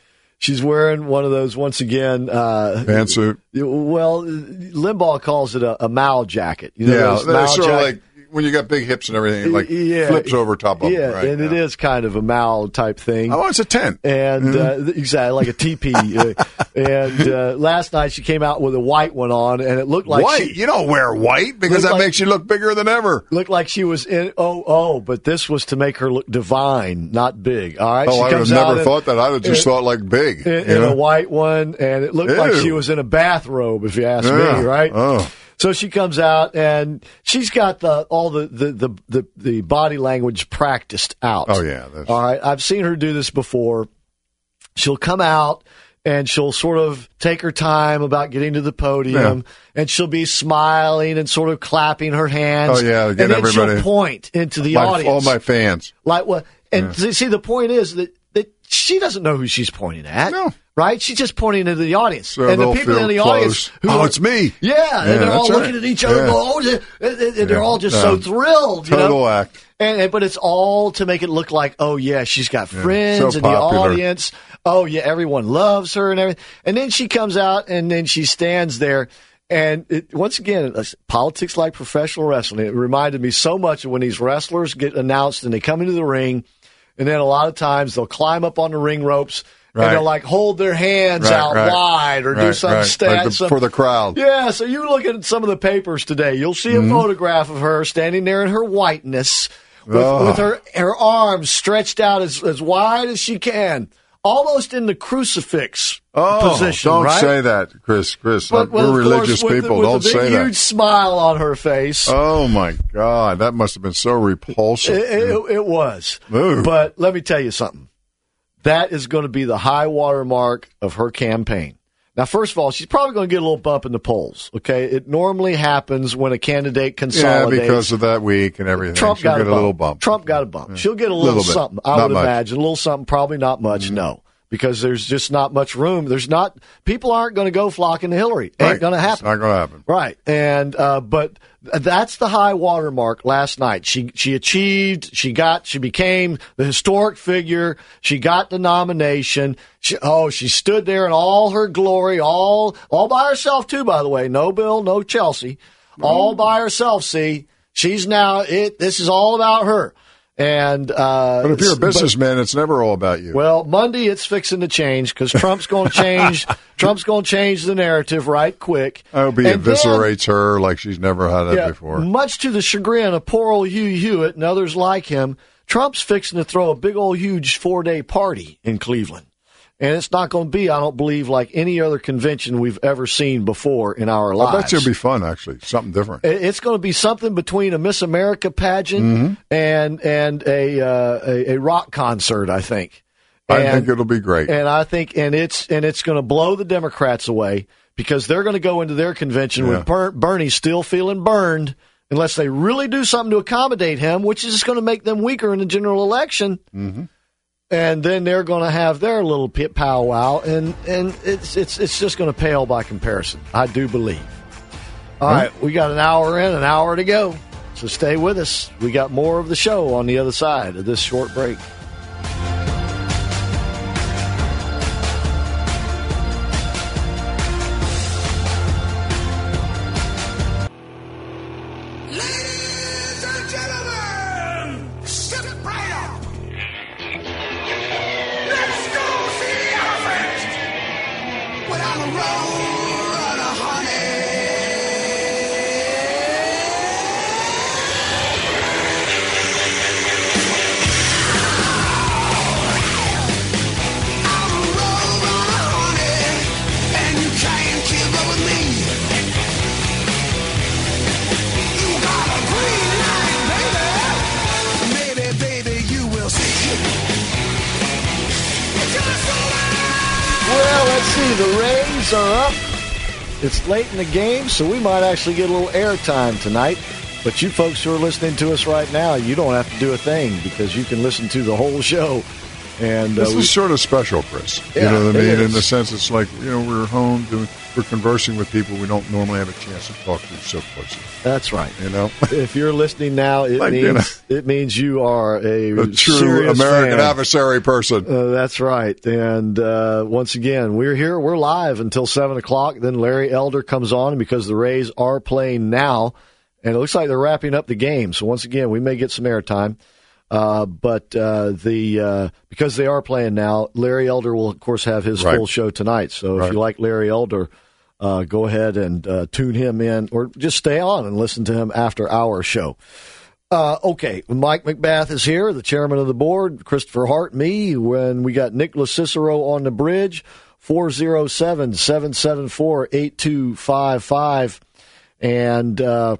She's wearing one of those, once again, uh, pantsuit. Well, Limbaugh calls it a, a Mao jacket. You know, Yeah, those Mao it's sort jack- of like when you got big hips and everything, it like Yeah. flips over top of Yeah, them. Right? and yeah. it is kind of a Mao type thing. Oh, it's a tent. And Mhm. uh, exactly like a teepee. uh, and uh, last night she came out with a white one on, and it looked like white. she You don't wear white because Looked that like- makes you look bigger than ever. looked like she was in oh oh, but this was to make her look divine, not big. All right, Oh, she I would have comes out never in- thought that. I would have just in- thought like big. in, you in know? a white one, and it looked like Ew. she was in a bathrobe, if you ask Yeah. me, right? Oh. So she comes out, and she's got the all the, the, the, the, the body language practiced out. Oh, yeah, that's- All right, I've seen her do this before. She'll come out, and she'll sort of take her time about getting to the podium, Yeah. and she'll be smiling and sort of clapping her hands. Oh, yeah, and get then everybody- she'll point into the My- audience. all my fans. Like what? And see- see, the point is that, that she doesn't know who she's pointing at. No. Right? She's just pointing into the audience. So and the they'll people feel in the close. audience who Oh, are- it's me. Yeah, Yeah, and they're all that's looking right. at each other. Yeah. Going, oh, and, and- and they're Yeah. all just so Um, thrilled. You Total know? act. And, and but it's all to make it look like, oh yeah, she's got friends so in the popular. audience. Oh yeah, everyone loves her and everything. And then she comes out and then she stands there. And it, once again, it's politics like professional wrestling. It reminded me so much of when these wrestlers get announced and they come into the ring, and then a lot of times they'll climb up on the ring ropes. Right. And they'll like hold their hands Right, out right. wide or do Right, some right. stat Like the- some- for the crowd. Yeah, so you look at some of the papers today, you'll see a Mm-hmm. photograph of her standing there in her whiteness with, Oh. with her her arms stretched out as, as wide as she can, almost in the crucifix Oh, position. don't right? say that, Chris. Chris, But, we're well, of religious course, with, people. With Don't a big, say huge that. smile on her face. Oh my God, that must have been so repulsive. It, it, it was. Ooh. But let me tell you something. That is going to be the high water mark of her campaign. Now, first of all, she's probably going to get a little bump in the polls. Okay, it normally happens when a candidate yeah, consolidates. because of that week and everything. Trump She'll got get a, a little bump. Trump got a bump. She'll get a little, Little bit. something. I Not would much. imagine a little something. Probably not much. Mm-hmm. No, because there's just not much room. There's not. People aren't going to go flocking to Hillary. Ain't Right. going to happen. It's not going to happen. Right. And uh, but that's the high water mark last night. She she achieved, she got, she became the historic figure. She got the nomination. She, oh, she stood there in all her glory, all all by herself too, by the way. No Bill, no Chelsea. All by herself, see. She's now it this is all about her. And uh But if you're a but- businessman, it's never all about you. well, Monday it's fixing to change because Trump's going to change. Trump's going to change the narrative right quick. I hope he And then- eviscerates her like she's never had that yeah, before. much to the chagrin of poor old Hugh Hewitt and others like him, Trump's fixing to throw a big old huge four day party in Cleveland. And it's not going to be, I don't believe, like any other convention we've ever seen before in our I lives. bet you it'll be fun, actually. Something different. It- It's going to be something between a Miss America pageant Mm-hmm. and and a, uh, a a rock concert, I think. I And- think it'll be great. and I think, and it's and it's going to blow the Democrats away because they're going to go into their convention Yeah. with Ber- Bernie still feeling burned, unless they really do something to accommodate him, which is just going to make them weaker in the general election. Mm-hmm. And then they're going to have their little pit powwow, and and it's it's it's just going to pale by comparison. I do believe. All right, we got an hour in, an hour to go, so stay with us. We got more of the show on the other side of this short break. Ladies and gentlemen, step right up. Let's go see the elephant. Without a roll and a Well, let's see. The Rays are up. It's late in the game, so we might actually get a little airtime tonight. But you folks who are listening to us right now, you don't have to do a thing because you can listen to the whole show And This uh, we, is sort of special, Chris. You Yeah, know what I it mean? is. In the sense, it's like, you know, we're home, doing, we're conversing with people we don't normally have a chance to talk to so closely. that's right. You know? If you're listening now, it Like, means you know, it means you are a, a true serious American fan. adversary person. Uh, that's right. And uh, once again, we're here. We're live until seven o'clock. Then Larry Elder comes on because the Rays are playing now, and it looks like they're wrapping up the game. So once again, we may get some airtime. Uh, but uh, the uh, because they are playing now, Larry Elder will, of course, have his Right. full show tonight. So Right. if you like Larry Elder, uh, go ahead and uh, tune him in, or just stay on and listen to him after our show. Uh, okay, Mike McBath is here, the chairman of the board, Christopher Hart, me, when we got Nicholas Cicero on the bridge, four oh seven, seven seven four, eight two five five. And uh,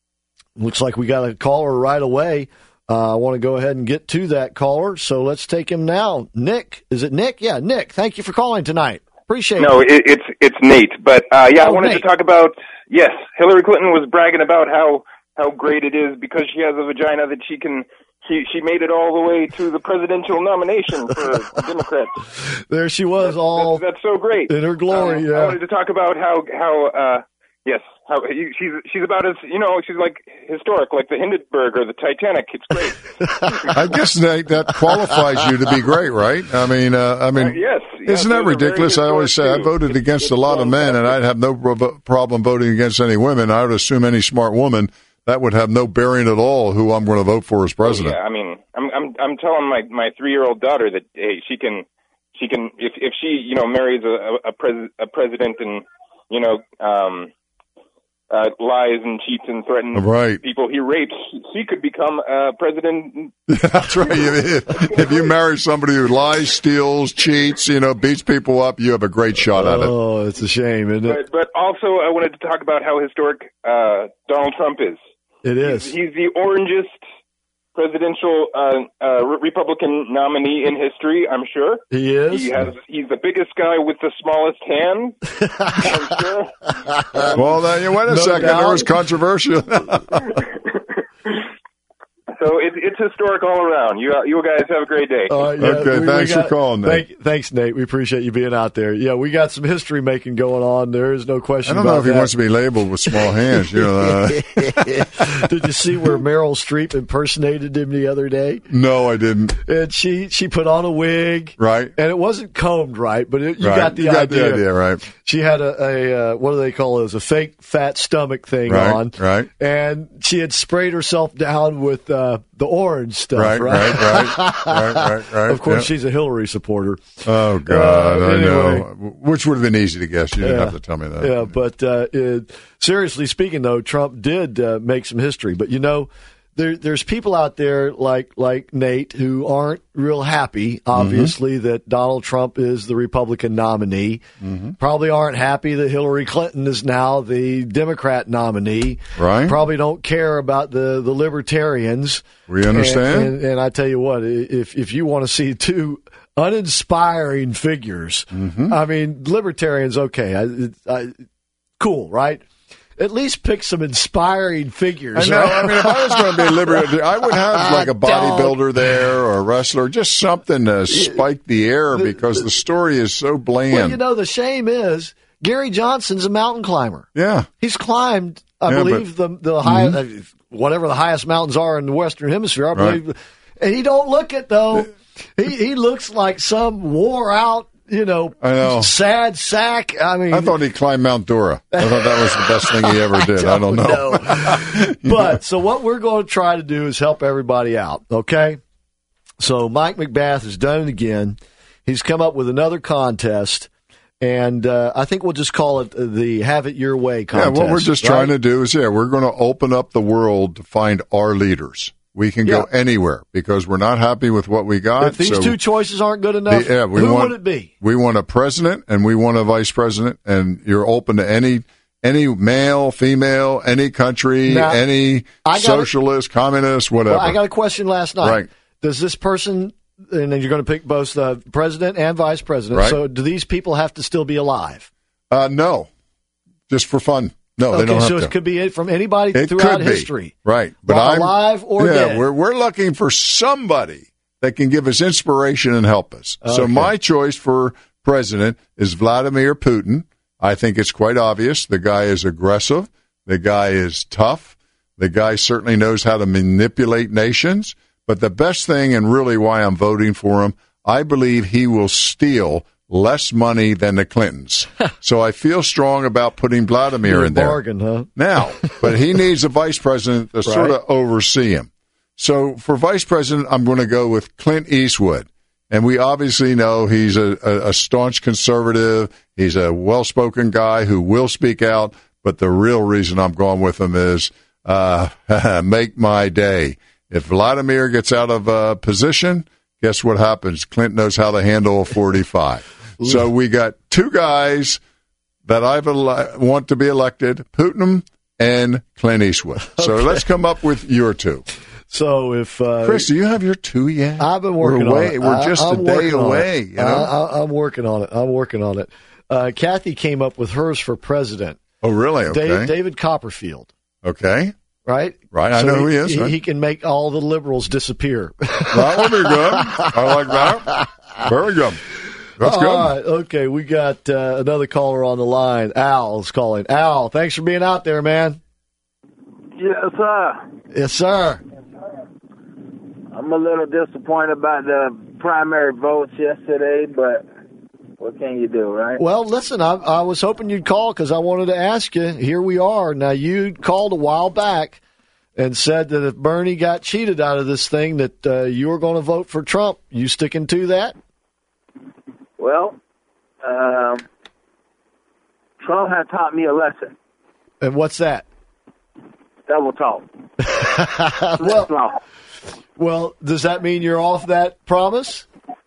looks like we got a caller right away. Uh, I want to go ahead and get to that caller, so let's take him now. Nick, is it Nick? Yeah, Nick, thank you for calling tonight. Appreciate No, it. it, it's it's Nate. But uh, yeah, Oh, I wanted Nate. to talk about yes, Hillary Clinton was bragging about how how great it is because she has a vagina that she can. She she made it all the way to the presidential nomination for the Democrats. There she was, all That's, that's so great. in her glory, Um, yeah. I wanted to talk about how how uh, yes, how she's she's about as you know she's like historic, like the Hindenburg or the Titanic. It's great. I guess Nate, that qualifies you to be great, right? I mean, uh, I mean, Uh, yes, yes, isn't that those are very ridiculous? I always say historic, I too. voted It's- against a it's lot of men, and I'd have no pro- problem voting against any women. I would assume any smart woman that would have no bearing at all who I'm going to vote for as president. Yeah, I mean, I'm I'm I'm telling my my three year old daughter that hey, she can she can if if she you know marries a a, pres, a president and you know um uh, lies and cheats and threatens Right. people he rapes, she could become uh, president. That's right. If, if you marry somebody who lies, steals, cheats, you know, beats people up, you have a great shot at it. Oh, it's a shame, isn't it? But but also I wanted to talk about how historic uh, Donald Trump is. It is. He's the orangest presidential uh, uh, Re- Republican nominee in history, I'm sure. He is. He has. He's the biggest guy with the smallest hand. I'm sure. Well, then, you wait a No second. doubt. There was controversial. So it, it's historic all around. You you guys have a great day. Uh, yeah, Okay, thanks for calling, Nate. Thank, thanks, Nate. We appreciate you being out there. Yeah, we got some history making going on. There is no I question don't about know if he that. wants to be labeled with small hands. You know, uh, Did you see where Meryl Streep impersonated him the other day? no, I didn't. And she she put on a wig, Right. and it wasn't combed right, but it, you Right. got the you got idea. the idea, right? She had a, a uh, what do they call it? A fake fat stomach thing Right, on, right. And she had sprayed herself down with uh, the orange stuff, Right, right, right, right, right, right. Of course, yeah. she's a Hillary supporter. Oh God, Uh, I know. anyway. Which would have been easy to guess. You didn't Yeah. have to tell me that. Yeah, but uh, it, seriously speaking, though, Trump did uh, make some history. But you know, there, there's people out there like like Nate who aren't real happy. Obviously, Mm-hmm. that Donald Trump is the Republican nominee. Mm-hmm. Probably aren't happy that Hillary Clinton is now the Democrat nominee. Right. Probably don't care about the the libertarians. We understand. And, and, and I tell you what, if if you want to see two uninspiring figures, Mm-hmm. I mean, libertarians, okay, I, I, cool, right? At least pick some inspiring figures. I know. right? I mean, if I was going to be liberal, I would have like a bodybuilder there or a wrestler, just something to spike the air because the story is so bland. Well, you know, the shame is Gary Johnson's a mountain climber. yeah. He's climbed, I Yeah, believe, the the highest, uh, whatever the highest mountains are in the Western Hemisphere. I Right. believe, and he don't look it though. he he looks like some wore out, you know, I know. sad sack. I mean, I thought he climbed Mount Dora. I thought that was the best thing he ever did. I don't know. But so what we're going to try to do is help everybody out, okay? So Mike McBath has done it again. He's come up with another contest, and uh, I think we'll just call it the Have It Your Way Yeah, contest. what we're just right? trying to do is, yeah, we're going to open up the world to find our leaders. We can go Yeah. anywhere because we're not happy with what we got. If these so two choices aren't good enough, the- yeah, we who want, would it be? We want a president and we want a vice president, and you're open to any any male, female, any country, Now, any I gotta- socialist, communist, whatever. Well, I got a question last night. Right. Does this person, and then you're going to pick both the president and vice president, Right. so do these people have to still be alive? uh, no, just for fun. No, they Okay, don't have so to. it could be from anybody It throughout could be. history. Right. But While I'm alive or yeah, dead. We're, we're looking for somebody that can give us inspiration and help us. Okay. So my choice for president is Vladimir Putin. I think it's quite obvious. The guy is aggressive. The guy is tough. The guy certainly knows how to manipulate nations. But the best thing, and really why I'm voting for him, I believe he will steal less money than the Clintons. So I feel strong about putting Vladimir You're in there. Bargain, huh? Now, but he needs a vice president to right. sort of oversee him. So for vice president, I'm going to go with Clint Eastwood. And we obviously know he's a, a, a staunch conservative. He's a well-spoken guy who will speak out. But the real reason I'm going with him is uh, make my day. If Vladimir gets out of uh, position, guess what happens? Clint knows how to handle a forty-five. So we got two guys that I ele- want to be elected, Putin and Clint Eastwood. So okay. let's come up with your two. So if uh, Chris, do you have your two yet? I've been working we're way, on it. We're just I, a day away. You know? I, I, I'm working on it. I'm working on it. Uh, Kathy came up with hers for president. Oh, really? Okay. David, David Copperfield. Okay. Right? Right. I so know he, who he is. He, right? he can make all the liberals disappear. That would be good. I like that. Very good. That's all good. All right. Okay. We got uh, another caller on the line. Al is calling. Al, thanks for being out there, man. Yes, sir. Yes, sir. I'm a little disappointed about the primary votes yesterday, but what can you do, right? Well, listen, I, I was hoping you'd call because I wanted to ask you. Here we are. Now, you called a while back and said that if Bernie got cheated out of this thing, that uh, you were going to vote for Trump. You sticking to that? Well, um, Trump had taught me a lesson. And what's that? Double talk. well, well, does that mean you're off that promise?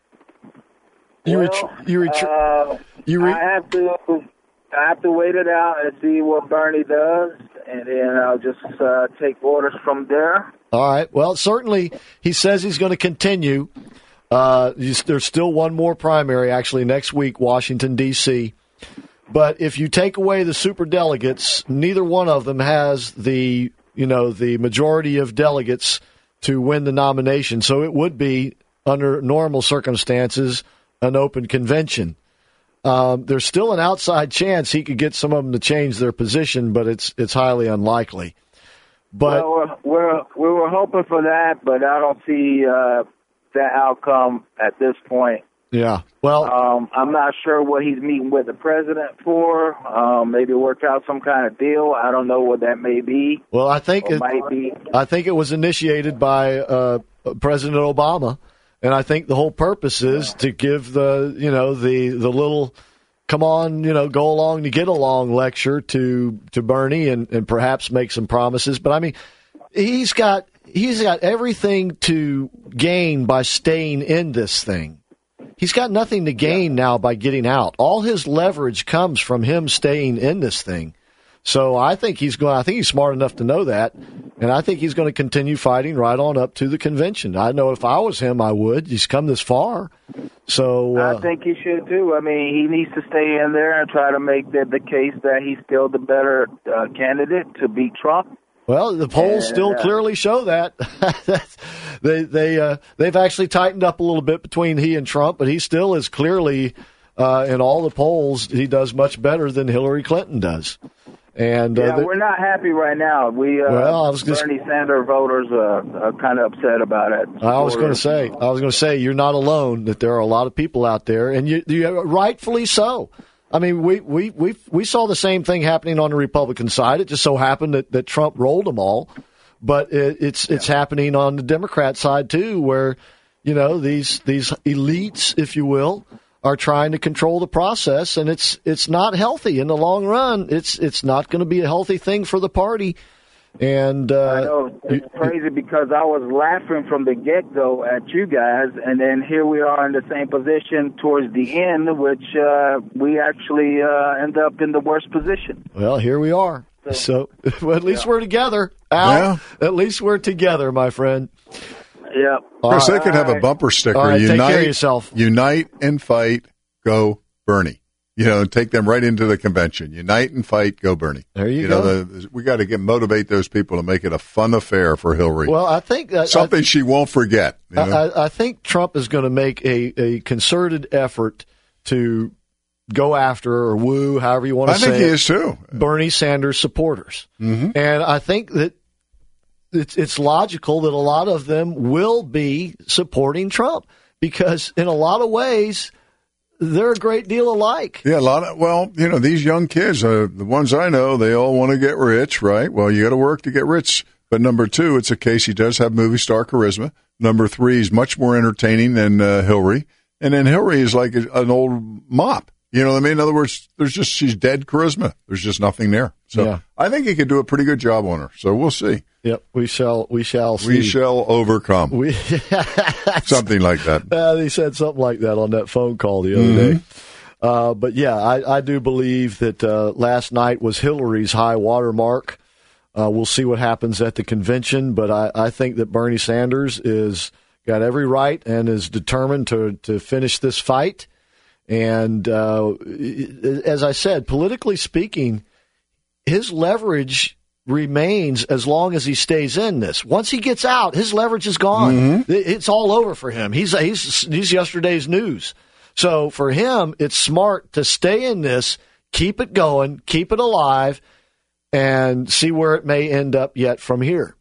You well, ret- you, ret- uh, you re- I have to I have to wait it out and see what Bernie does, and then I'll just uh, take orders from there. All right. Well, certainly he says he's going to continue. Uh, there's still one more primary, actually, next week, Washington, D C But if you take away the superdelegates, neither one of them has the, you know, the majority of delegates to win the nomination. So it would be, under normal circumstances, an open convention. Um, there's still an outside chance he could get some of them to change their position, but it's it's highly unlikely. But well, we're, we're, we were hoping for that, but I don't see uh, that outcome at this point. Yeah, well, um, I'm not sure what he's meeting with the president for. Um, maybe work out some kind of deal. I don't know what that may be. Well, I think it might be. I think it was initiated by uh, President Obama, and I think the whole purpose is to give the you know the the little come on you know go along to get along lecture to to Bernie and, and perhaps make some promises. But I mean, he's got he's got everything to gain by staying in this thing. He's got nothing to gain now by getting out. All his leverage comes from him staying in this thing. So I think he's going. I think he's smart enough to know that, and I think he's going to continue fighting right on up to the convention. I know if I was him, I would. He's come this far, so uh, I think he should too. I mean, he needs to stay in there and try to make the, the case that he's still the better uh, candidate to beat Trump. Well, the polls and, still uh, clearly show that. they they uh, they've actually tightened up a little bit between he and Trump, but he still is clearly uh, in all the polls he does much better than Hillary Clinton does. And uh, yeah, the, we're not happy right now. We uh, well, I was just, Bernie Sanders voters uh, are kind of upset about it. I was going to say, I was going to say, you're not alone. That there are a lot of people out there, and you, you rightfully so. I mean, we we we we saw the same thing happening on the Republican side. It just so happened that, that Trump rolled them all, but it, it's yeah. it's happening on the Democrat side too, where you know these these elites, if you will, are trying to control the process, and it's it's not healthy in the long run. It's it's not going to be a healthy thing for the party. And uh, I know it's crazy because I was laughing from the get-go at you guys, and then here we are in the same position towards the end, which uh, we actually uh, end up in the worst position. Well, here we are. So, so well, at least yeah. we're together, Al. Yeah. At least we're together, my friend. Yeah. Chris, they could have a bumper sticker. All right, unite, take care of yourself. Unite and fight. Go Bernie. You know, take them right into the convention. Unite and fight. Go Bernie. There you, you go. Know, the, we got to get motivate those people to make it a fun affair for Hillary. Well, I think uh, something I, she won't forget. You know? I, I think Trump is going to make a, a concerted effort to go after or woo, however you want to I say think he it, is too. Bernie Sanders supporters. Mm-hmm. And I think that it's it's logical that a lot of them will be supporting Trump because in a lot of ways they're a great deal alike. Yeah, a lot of, well, you know, these young kids, uh, the ones I know, they all want to get rich, right? Well, you got to work to get rich. But number two, it's a case he does have movie star charisma. Number three, he's much more entertaining than uh, Hillary. And then Hillary is like a, an old mop. You know what I mean? In other words, there's just, she's dead charisma. There's just nothing there. So yeah. I think he could do a pretty good job on her. So we'll see. Yep, we shall. We shall see. We shall overcome. We something like that. Uh, he said something like that on that phone call the other mm-hmm. day. Uh, but yeah, I, I do believe that uh, last night was Hillary's high water mark. Uh, we'll see what happens at the convention, but I, I think that Bernie Sanders is got every right and is determined to to finish this fight. And uh, as I said, politically speaking, his leverage remains as long as he stays in this. Once he gets out, his leverage is gone. Mm-hmm. It's all over for him. He's he's he's yesterday's news. So for him, it's smart to stay in this, keep it going, keep it alive, and see where it may end up yet from here.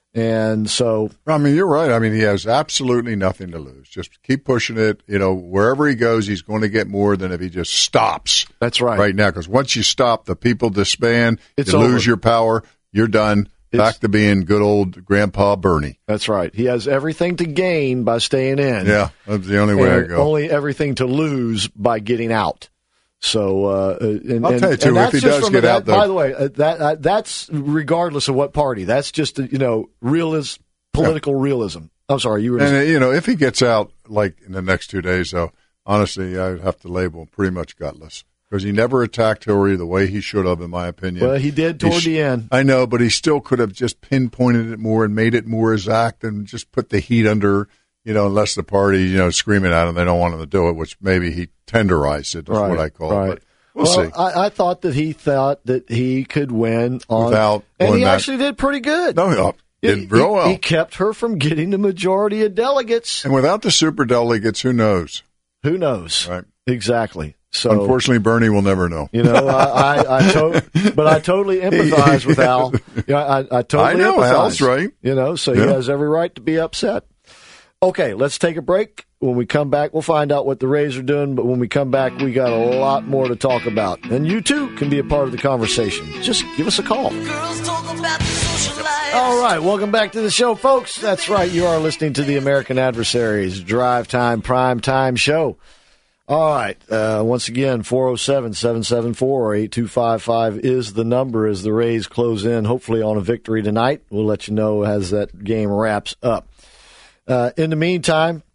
And so, I mean, you're right. I mean, he has absolutely nothing to lose. Just keep pushing it. You know, wherever he goes, he's going to get more than if he just stops. That's right. Right now, because once you stop, the people disband. It's you over. Lose your power. You're done. It's, Back to being good old Grandpa Bernie. That's right. He has everything to gain by staying in. Yeah, that's the only way I go. Only everything to lose by getting out. So, uh, and, I'll tell you too. If he does get out, by the way, uh, that uh, that's regardless of what party. That's just uh, you know realist political yeah. realism. I'm sorry, you were. And uh, you know, if he gets out like in the next two days, though, honestly, I'd have to label him pretty much gutless because he never attacked Hillary the way he should have, in my opinion. Well, he did toward he, the end. I know, but he still could have just pinpointed it more and made it more exact and just put the heat under. You know, unless the party, you know, screaming at him, they don't want him to do it, which maybe he tenderized it, is right, what I call right. it. But we'll, well see. I, I thought that he thought that he could win on, without, and he that. actually did pretty good. No, no, did he, real well. He kept her from getting the majority of delegates. And without the super delegates, who knows? Who knows? Right. Exactly. So, unfortunately, Bernie will never know. You know, I, I, I to, but I totally empathize with Al. Yeah, I, I totally I know, empathize. Al's right. You know, so yeah. he has every right to be upset. Okay, let's take a break. When we come back, we'll find out what the Rays are doing. But when we come back, we got a lot more to talk about. And you, too, can be a part of the conversation. Just give us a call. Girls talk about the social life. All right, welcome back to the show, folks. That's right, you are listening to the American Adversaries Drive Time Prime Time Show. All right, uh, once again, four oh seven, seven seven four, eight two five five is the number as the Rays close in, hopefully on a victory tonight. We'll let you know as that game wraps up. Uh, in the meantime,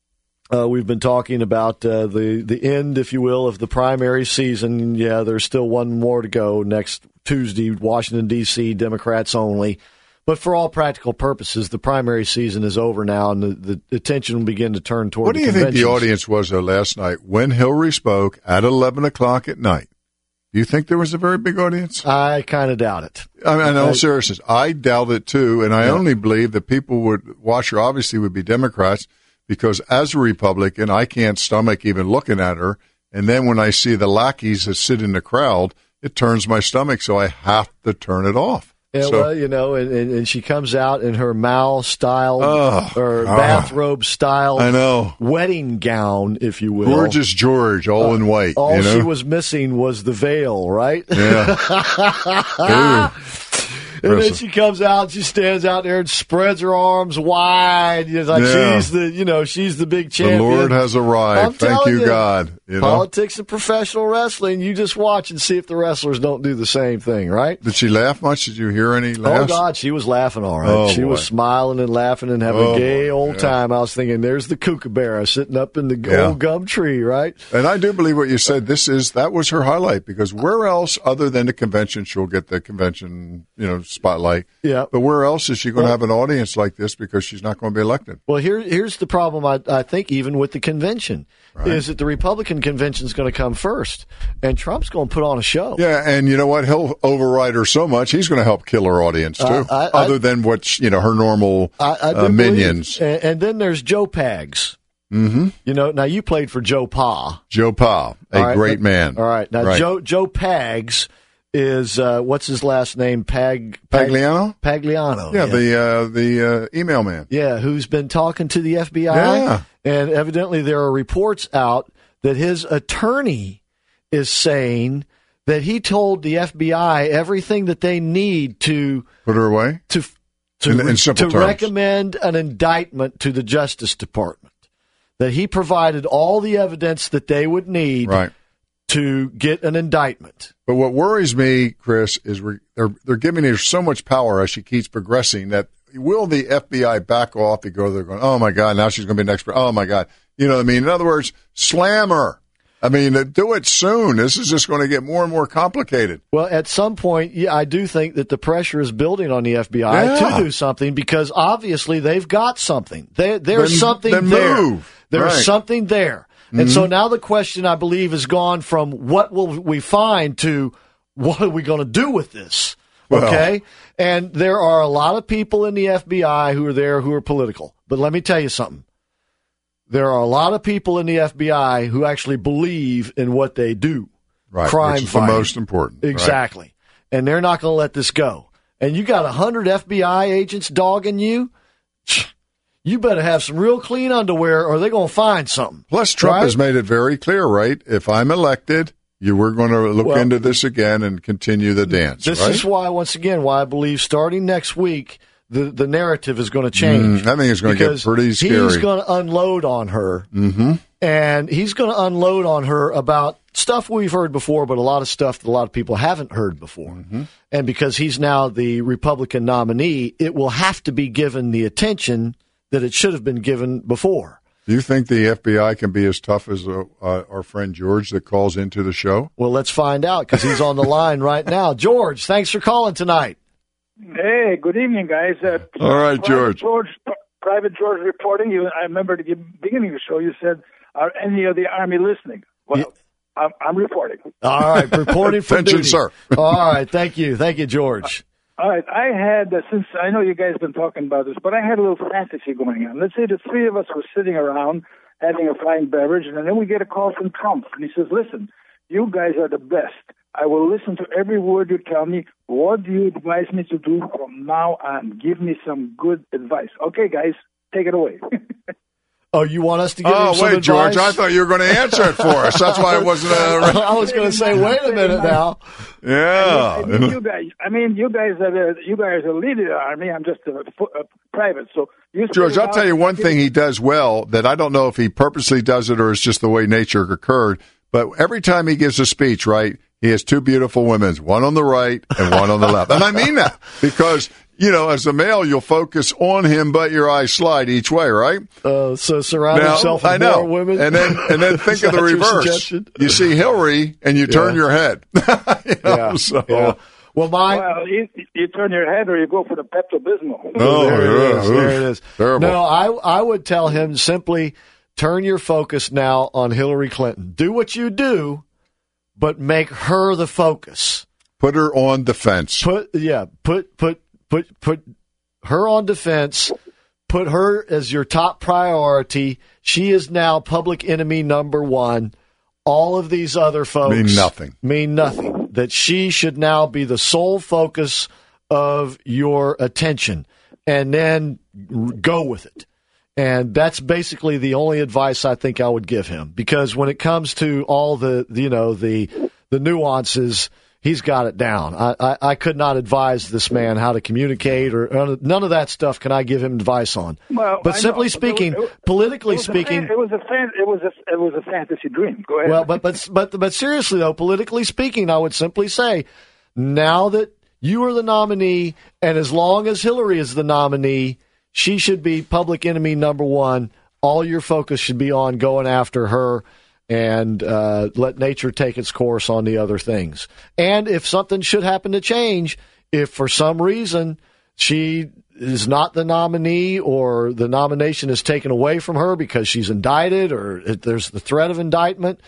uh, we've been talking about uh, the, the end, if you will, of the primary season. Yeah, there's still one more to go next Tuesday, Washington, D C, Democrats only. But for all practical purposes, the primary season is over now, and the, the attention will begin to turn toward What the do you think the conventions. audience was, though, last night when Hillary spoke at eleven o'clock at night? Do you think there was a very big audience? I kind of doubt it. I mean, in all I, seriousness, I doubt it, too, and I yeah. only believe that people would watch her, obviously, would be Democrats, because as a Republican, I can't stomach even looking at her, and then when I see the lackeys that sit in the crowd, it turns my stomach, so I have to turn it off. Yeah, so, well, you know, and, and, and she comes out in her Mao style oh, or oh, bathrobe style I know. wedding gown, if you will. Gorgeous George, all uh, in white. All you know? she was missing was the veil, right? Yeah. And then she comes out, she stands out there and spreads her arms wide. It's like yeah. she's the, you know, she's the big champion. The Lord has arrived. I'm Thank you, you, God. You politics know? and professional wrestling, you just watch and see if the wrestlers don't do the same thing, right? Did she laugh much? Did you hear any laughs? Oh, God, she was laughing all right. Oh, she boy. was smiling and laughing and having oh, a gay old yeah. time. I was thinking, there's the kookaburra sitting up in the yeah. old gum tree, right? And I do believe what you said. This is that was her highlight, because where else other than the convention she'll get the convention, you know, spotlight. Yeah. But where else is she going well, to have an audience like this, because she's not going to be elected? Well, here, here's the problem, I, I think, even with the convention, right. is that the Republican Republican convention is going to come first, and Trump's going to put on a show. Yeah, and you know what? He'll override her so much, he's going to help kill her audience, too, uh, I, other I, than what's, you know, her normal I, I uh, minions. And, and then there's Joe Pags. Mm-hmm. You know, now you played for Joe Pa. Joe Pa, a right, great but, man. All right. Now, right. Joe Joe Pags is, uh, what's his last name? Pag, Pag Pagliano? Pagliano. Yeah, yeah. the uh, the uh, email man. Yeah, who's been talking to the F B I. Yeah. And evidently there are reports out that his attorney is saying that he told the F B I everything that they need to Put her away? to to, In- in simple to terms. recommend an indictment to the Justice Department. That he provided all the evidence that they would need Right. to get an indictment. But what worries me, Chris, is we're, they're they're giving her so much power as she keeps progressing that will the F B I back off and go? They're going, oh my God, now she's going to be an expert. Oh my God, you know what I mean? In other words, slam her. I mean, do it soon. This is just going to get more and more complicated. Well, at some point, yeah, I do think that the pressure is building on the F B I Yeah. to do something because obviously they've got something. They, there's Then- something then there. move. There's Right. something there. And Mm-hmm. so now the question, I believe, has gone from what will we find to what are we going to do with this? Well. Okay? And there are a lot of people in the F B I who are there who are political. But let me tell you something. There are a lot of people in the F B I who actually believe in what they do. Right, Crime which is fighting. the most important. right. Exactly. And they're not going to let this go. And you got one hundred F B I agents dogging you. You better have some real clean underwear or they're going to find something. Plus, Trump Right? has made it very clear, right? If I'm elected, you we're going to look Well, into this again and continue the dance. This right? is why, once again, why I believe starting next week, the, the narrative is going to change. Mm, I think it's going to get Because pretty scary. He's going to unload on her. Mm-hmm. And he's going to unload on her about stuff we've heard before, but a lot of stuff that a lot of people haven't heard before. Mm-hmm. And because he's now the Republican nominee, it will have to be given the attention that it should have been given before. Do you think the F B I can be as tough as uh, uh, our friend George that calls into the show? Well, let's find out because he's on the line right now. George, thanks for calling tonight. Hey, good evening, guys. Uh, All right, Private George. George. Private George reporting. You, I remember at the beginning of the show you said, "Are any of the Army listening?" Well, Yeah. I'm, I'm reporting. All right, reporting for Attention, duty. sir. All right, thank you. Thank you, George. All right, I had, uh, since I know you guys have been talking about this, but I had a little fantasy going on. Let's say the three of us were sitting around having a fine beverage, and then we get a call from Trump, and he says, listen, you guys are the best. I will listen to every word you tell me. What do you advise me to do from now on? Give me some good advice. Okay, guys, take it away. Oh, you want us to give Oh, him some wait, George. I advice? thought you were going to answer it for us. That's why it wasn't a... I was going to say, wait a minute now. Yeah. I mean, you guys. I mean, you guys are the, you guys are leading the army. I'm just a, a private. So, you George, spit it I'll tell out. you one thing he does well that I don't know if he purposely does it or it's just the way nature occurred, but every time he gives a speech, right, he has two beautiful women, one on the right and one on the left. And I mean that because, you know, as a male, you'll focus on him, but your eyes slide each way, right? Uh, so surround Now, yourself with I know. more women. And then, and then think Is of the that your reverse. suggestion? You see Hillary and you turn Yeah. your head. You know, Yeah, so- yeah. Well, my Well, you, you turn your head or you go for the Pepto-Bismol. Oh, there it yeah, is. oof. There it is. Terrible. No, I I would tell him simply turn your focus now on Hillary Clinton. Do what you do, but make her the focus. Put her on defense. Put yeah, put put put put her on defense. Put her as your top priority. She is now public enemy number one. All of these other folks Mean nothing. Mean nothing. That she should now be the sole focus of your attention, and then go with it. And that's basically the only advice I think I would give him, because when it comes to all the, you know, the the nuances, he's got it down. I, I, I could not advise this man how to communicate, or none of that stuff can I give him advice on. Well, but I simply know. speaking, It was- politically it was a speaking, fan- it was a fan, it was a it was a fantasy dream. Go ahead. well, but but but but seriously though, politically speaking, I would simply say, now that you are the nominee, and as long as Hillary is the nominee, she should be public enemy number one. All your focus should be on going after her, and uh, let nature take its course on the other things. And if something should happen to change, if for some reason she is not the nominee, or the nomination is taken away from her because she's indicted, or if there's the threat of indictment,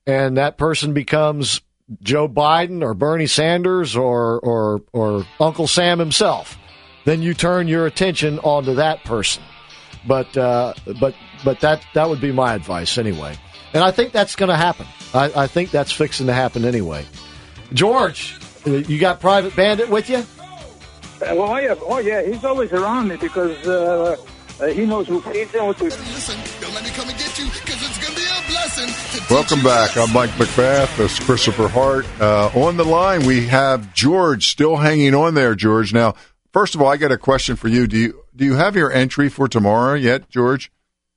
and that person becomes Joe Biden or Bernie Sanders or or or Uncle Sam himself, then you turn your attention onto that person. But uh, but but that that would be my advice anyway. And I think that's going to happen. I, I think that's fixing to happen anyway. George, you got Private Bandit with you? Uh, well, yeah, oh yeah, he's always around me because uh, uh, he knows who feeds him. What to... Listen, don't let me come and get you, because it's going to be a blessing. To Welcome back. I'm Mike McBath. That's Christopher Hart. Uh, on the line, we have George still hanging on there, George. Now, first of all, I got a question for you. Do you do you have your entry for tomorrow yet, George?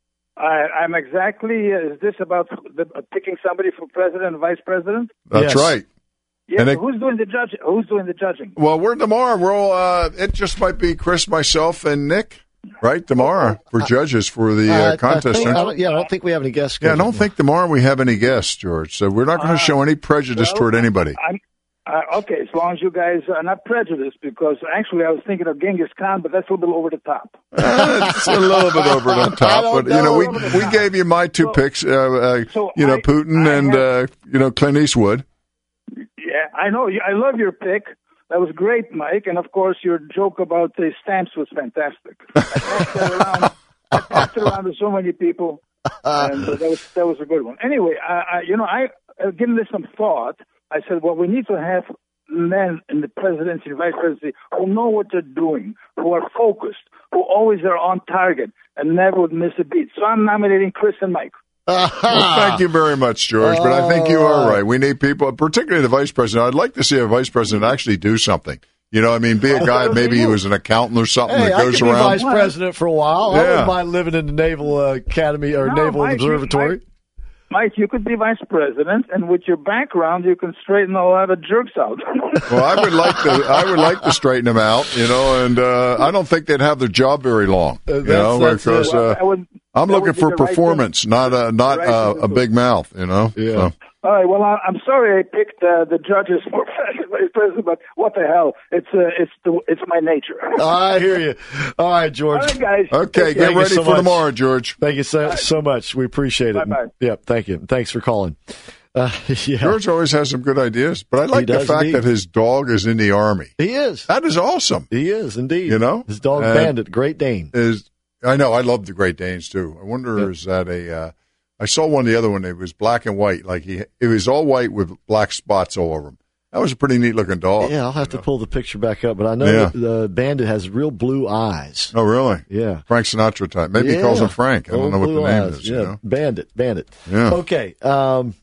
I, I'm exactly. Uh, is this about the, uh, picking somebody for president and vice president? That's Yes. right. Yeah. And So it- who's doing the judging? Who's doing the judging? Well, we're tomorrow. We're all, uh, it just might be Chris, myself, and Nick, right? Tomorrow for judges for the uh, I- contest. I think, huh? I don't, yeah, I don't think we have any guests. Yeah, I scheduled. don't think tomorrow we have any guests, George. So we're not going to show any prejudice well, toward anybody. I'm, uh, okay, as long as you guys are not prejudiced, because actually I was thinking of Genghis Khan, but that's a little bit over the top. It's a little bit over the top, don't but you know, know. we we gave you my two So- picks. Uh, uh, so you know, I- Putin I and have- uh, you know Clint Eastwood. Yeah, I know. I love your pick. That was great, Mike. And of course, your joke about the stamps was fantastic. I passed that around. I passed it around to so many people, and uh, that was that was a good one. Anyway, I, I you know, I uh, given this some thought. I said, well, we need to have men in the presidency and vice presidency who know what they're doing, who are focused, who always are on target, and never would miss a beat. So I'm nominating Chris and Mike. Well, thank you very much, George. But I think you are right. We need people, particularly the vice president. I'd like to see a vice president actually do something. You know, I mean, be a guy, maybe he was an accountant or something Hey, that I goes could be around. vice president for a while. I Yeah. wouldn't mind living in the Naval uh, Academy or No, Naval Mike, you- Observatory. Mike, Mike, you could be vice president, and with your background, you can straighten a lot of jerks out. Well, I would like to. I would like to straighten them out. You know, and uh, I don't think they'd have their job very long. Uh, You that's- know, that's because it. uh, I would- I'm that looking would be for the right performance, thing. not a not Right a, thing a to big do. mouth. You know. Yeah. So, All right. Well, I, I'm sorry I picked uh, the judges for vice president, but what the hell? It's uh, it's the it's my nature. I hear you. All right, George. All right, guys. okay, Take get Thank you ready so for much. tomorrow, George. Thank you so, so much. We appreciate it. Bye-bye. Yep, thank you. Thanks for calling. Uh, yeah, George always has some good ideas, but I like the does fact indeed. that his dog is in the Army. he is. That is awesome. He is indeed. You know? his dog And- Bandit, Great Dane. Is I know I love the Great Danes too. I wonder Yeah. is that a? Uh, I saw one the other one. It was black and white, like he it was all white with black spots all over him. That was a pretty neat looking dog. Yeah, I'll have to pull the picture back up, but I know Yeah. that the Bandit has real blue eyes. Oh, really? Yeah. Frank Sinatra type. Maybe he Yeah. calls him Frank. I don't Old know what the blue name eyes. is. Yeah, You know? Bandit, Bandit. Yeah. Okay. Um,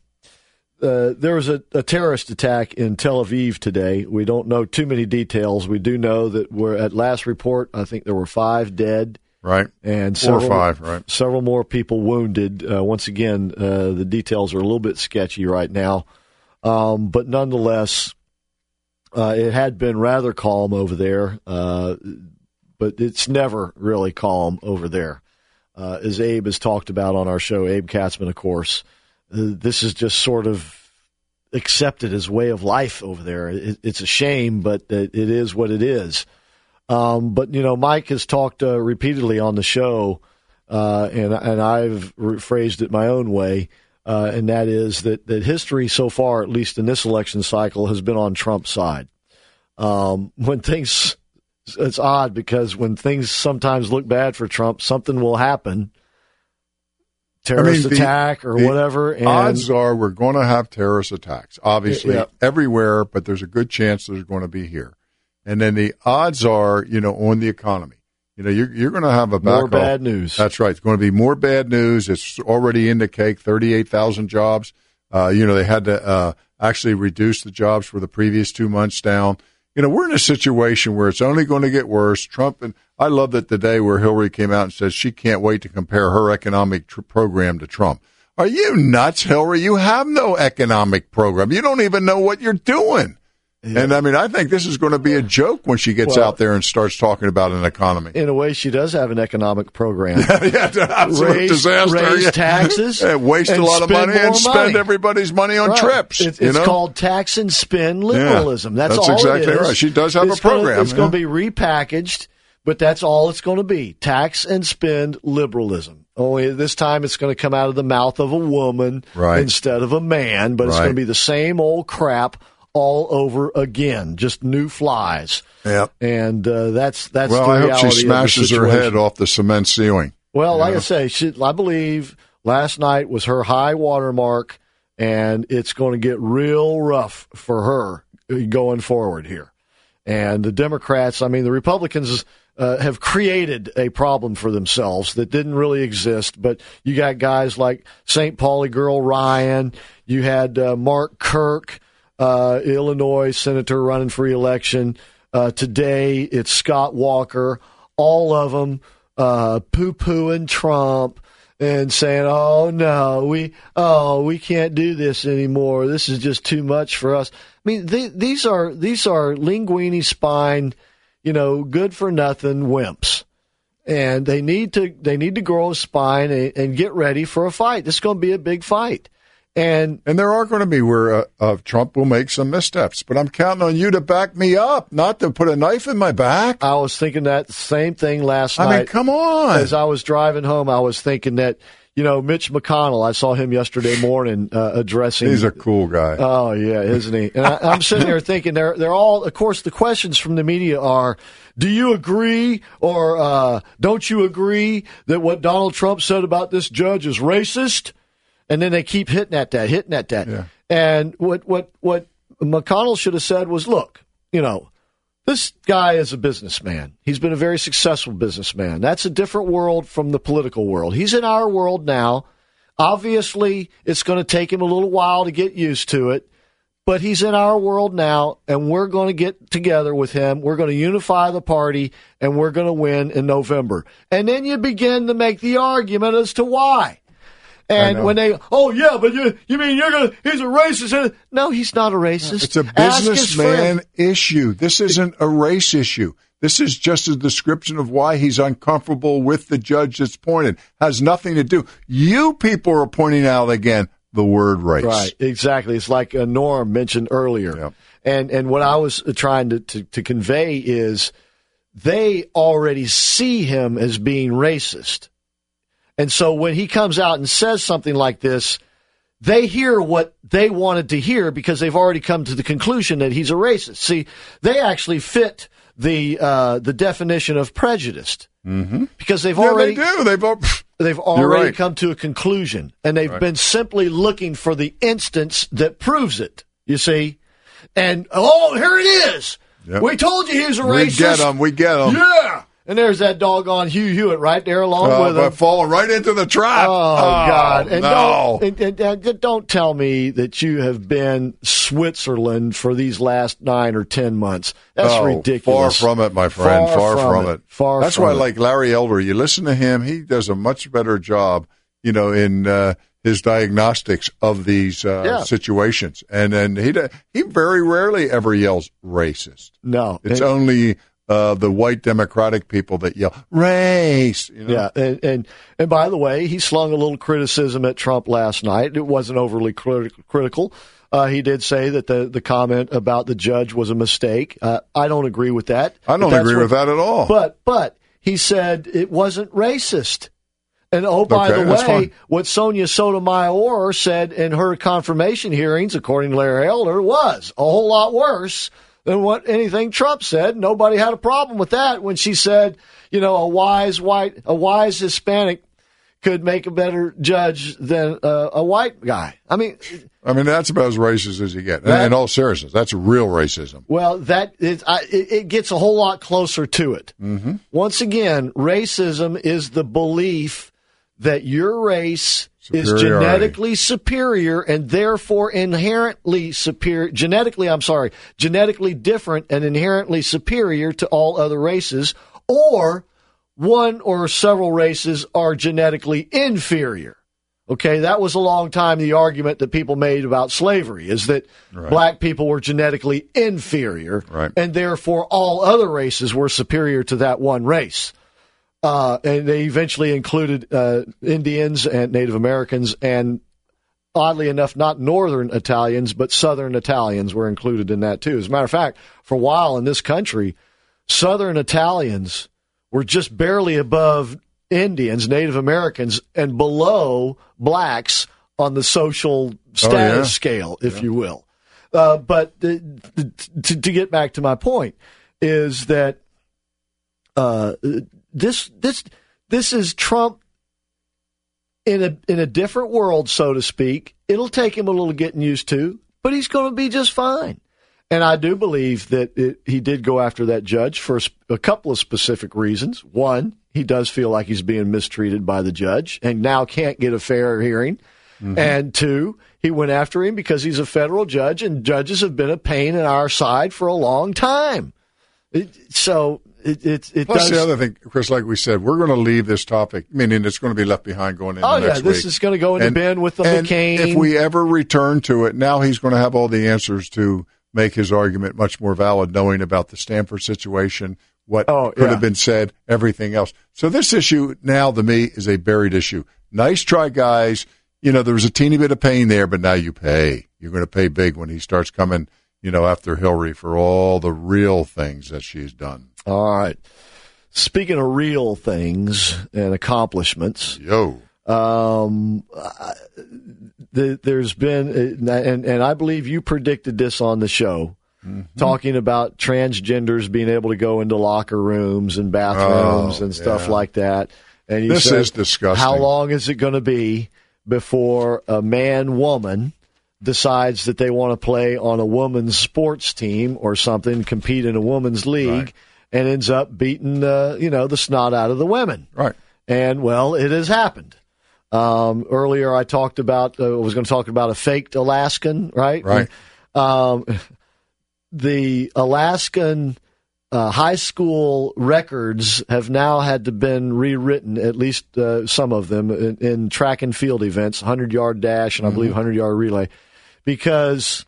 uh, there was a, a terrorist attack in Tel Aviv today. We don't know too many details. We do know that we're at last report. I think there were five dead Right. and Four or several, five, right. several more people wounded. Uh, once again, uh, the details are a little bit sketchy right now, um, but nonetheless, uh, it had been rather calm over there. Uh, but it's never really calm over there. Uh, as Abe has talked about on our show, Abe Katzman, of course, uh, this is just sort of accepted as way of life over there. It, it's a shame, but it, it is what it is. Um, but, you know, Mike has talked uh, repeatedly on the show, uh, and, and I've rephrased it my own way, uh, and that is that, that history so far, at least in this election cycle, has been on Trump's side. Um, when things... It's odd because when things sometimes look bad for Trump, something will happen, terrorist I mean, the- attack or the whatever. And Odds are we're going to have terrorist attacks, obviously, Yeah. everywhere, but there's a good chance there's going to be here. And then the odds are, you know, on the economy. You know, you're, you're going to have a back more off. bad news. That's right. It's going to be more bad news. It's already in the cake, thirty-eight thousand jobs. Uh, you know, they had to uh, actually reduce the jobs for the previous two months down. You know, we're in a situation where it's only going to get worse. Trump, and I love that today where Hillary came out and says she can't wait to compare her economic tr- program to Trump. Are you nuts, Hillary? You have no economic program. You don't even know what you're doing. Yeah. And, I mean, I think this is going to be a joke when she gets Well, out there and starts talking about an economy. In a way, she does have an economic program. Yeah, absolute raise, disaster. raise Yeah. taxes, Yeah, waste and a lot of spend money and more spend money. everybody's money on Right. trips. It's, you it's know? called tax and spend liberalism. Yeah, that's, that's all exactly it is. right. She does have it's a program, Gonna, it's yeah. going to be repackaged, But that's all it's going to be, tax and spend liberalism. Only this time it's going to come out of the mouth of a woman right. instead of a man, but it's right. going to be the same old crap all over again, just new flies. Yep. And uh, that's that's well, the I reality hope she smashes of the her situation. head off the cement ceiling. Well, like know? I say, she, I believe last night was her high water mark, and it's going to get real rough for her going forward here. And the Democrats, I mean, the Republicans uh, have created a problem for themselves that didn't really exist. But you got guys like Saint Pauli girl Ryan. You had uh, Mark Kirk, uh, Illinois senator running for re-election. Uh, today it's Scott Walker. All of them uh, poo-pooing Trump and saying, "Oh no, we oh we can't do this anymore. This is just too much for us." I mean, th- these are these are linguini spine, you know, good for nothing wimps, and they need to they need to grow a spine and, and get ready for a fight. This is going to be a big fight, and and there are going to be where uh, uh, Trump will make some missteps. But I'm counting on you to back me up, not to put a knife in my back. I was thinking that same thing last I night. mean, come on! As I was driving home, I was thinking that. You know, Mitch McConnell, I saw him yesterday morning uh, addressing. He's a cool guy. Oh, yeah, isn't he? And I, I'm sitting there thinking they're, they're all, of course, the questions from the media are, do you agree or uh, don't you agree that what Donald Trump said about this judge is racist? And then they keep hitting at that, hitting at that. Yeah. And what, what, what McConnell should have said was, look, you know, this guy is a businessman. He's been a very successful businessman. That's a different world from the political world. He's in our world now. Obviously, it's going to take him a little while to get used to it, but he's in our world now, and we're going to get together with him. We're going to unify the party, and we're going to win in November. And then you begin to make the argument as to why. And when they, oh, yeah, but you you mean you're going to, he's a racist. No, he's not a racist. It's a businessman issue. This isn't a race issue. This is just a description of why he's uncomfortable with the judge that's appointed. Has nothing to do. You people are pointing out again the word race. Right, exactly. It's like uh, Norm mentioned earlier. Yep. And and what I was trying to, to, to convey is they already see him as being racist. And so when he comes out and says something like this, they hear what they wanted to hear because they've already come to the conclusion that he's a racist. See, they actually fit the uh, the definition of prejudiced mm-hmm. because they've yeah, already they do. They've al- they've already right. come to a conclusion, and they've right. been simply looking for the instance that proves it. You see, and oh, here it is. Yep. We told you he was a racist. We get him. We get him. Yeah. And there's that doggone Hugh Hewitt right there along uh, with him. Falling right into the trap. Oh, oh God. And, no. don't, and, and, and don't tell me that you have been Switzerland for these last nine or ten months. That's oh, ridiculous. Far from it, my friend. Far, Far from, from it. it. Far That's from why it. I like Larry Elder. You listen to him, he does a much better job, you know, in uh, his diagnostics of these uh, yeah. situations. And then he he very rarely ever yells racist. No. It's and, only uh, the white Democratic people that yell race. You know? Yeah. And, and, and by the way, he slung a little criticism at Trump last night. It wasn't overly crit- critical. Uh, he did say that the, the comment about the judge was a mistake. Uh, I don't agree with that. I don't agree what, with that at all. But but he said it wasn't racist. And oh, by okay, the way, what Sonia Sotomayor said in her confirmation hearings, according to Larry Elder, was a whole lot worse than what anything Trump said. Nobody had a problem with that when she said, you know, a wise white, a wise Hispanic could make a better judge than uh, a white guy. I mean, I mean that's about as racist as you get. That, in all seriousness, that's real racism. Well, that is, I, it, it gets a whole lot closer to it. Mm-hmm. Once again, racism is the belief that your race is genetically superior and therefore inherently superior, genetically, I'm sorry, genetically different and inherently superior to all other races, or one or several races are genetically inferior. Okay, that was a long time the argument that people made about slavery, is that right. black people were genetically inferior, right. and therefore all other races were superior to that one race. Uh, and they eventually included uh, Indians and Native Americans, and oddly enough, not Northern Italians, but Southern Italians were included in that too. As a matter of fact, for a while in this country, Southern Italians We're just barely above Indians, Native Americans, and below blacks on the social status oh, yeah. scale, if yeah. you will. Uh, but the, the, to, to get back to my point is that uh, this this this is Trump in a in a different world, so to speak. It'll take him a little getting used to, but he's going to be just fine. And I do believe that it, he did go after that judge for a, a couple of specific reasons. One, he does feel like he's being mistreated by the judge and now can't get a fair hearing. Mm-hmm. And two, he went after him because he's a federal judge, and judges have been a pain in our side for a long time. It, so it, it, it Plus does. the other thing, Chris, like we said, we're going to leave this topic, meaning it's going to be left behind going into oh, next week. Oh, yeah, this is going to go into and, Ben with the and McCain. If we ever return to it, now he's going to have all the answers to make his argument much more valid, knowing about the Stanford situation, what oh, could yeah. have been said, everything else. So this issue now, to me, is a buried issue. Nice try, guys. You know, there was a teeny bit of pain there, but now you pay. You're going to pay big when he starts coming, you know, after Hillary for all the real things that she's done. All right. Speaking of real things and accomplishments. Yo. Um, uh, the, there's been, and, and I believe you predicted this on the show, mm-hmm. talking about transgenders being able to go into locker rooms and bathrooms oh, and stuff yeah. like that. And you this said, is disgusting. How long is it going to be before a man-woman decides that they want to play on a woman's sports team or something, compete in a woman's league, right. and ends up beating, uh, you know, the snot out of the women? Right. And, well, it has happened. Um, earlier I talked about, uh, I was going to talk about a faked Alaskan, right? Right. Um, the Alaskan uh, high school records have now had to been rewritten, at least uh, some of them, in, in track and field events, hundred-yard dash and I mm-hmm. believe hundred-yard relay, because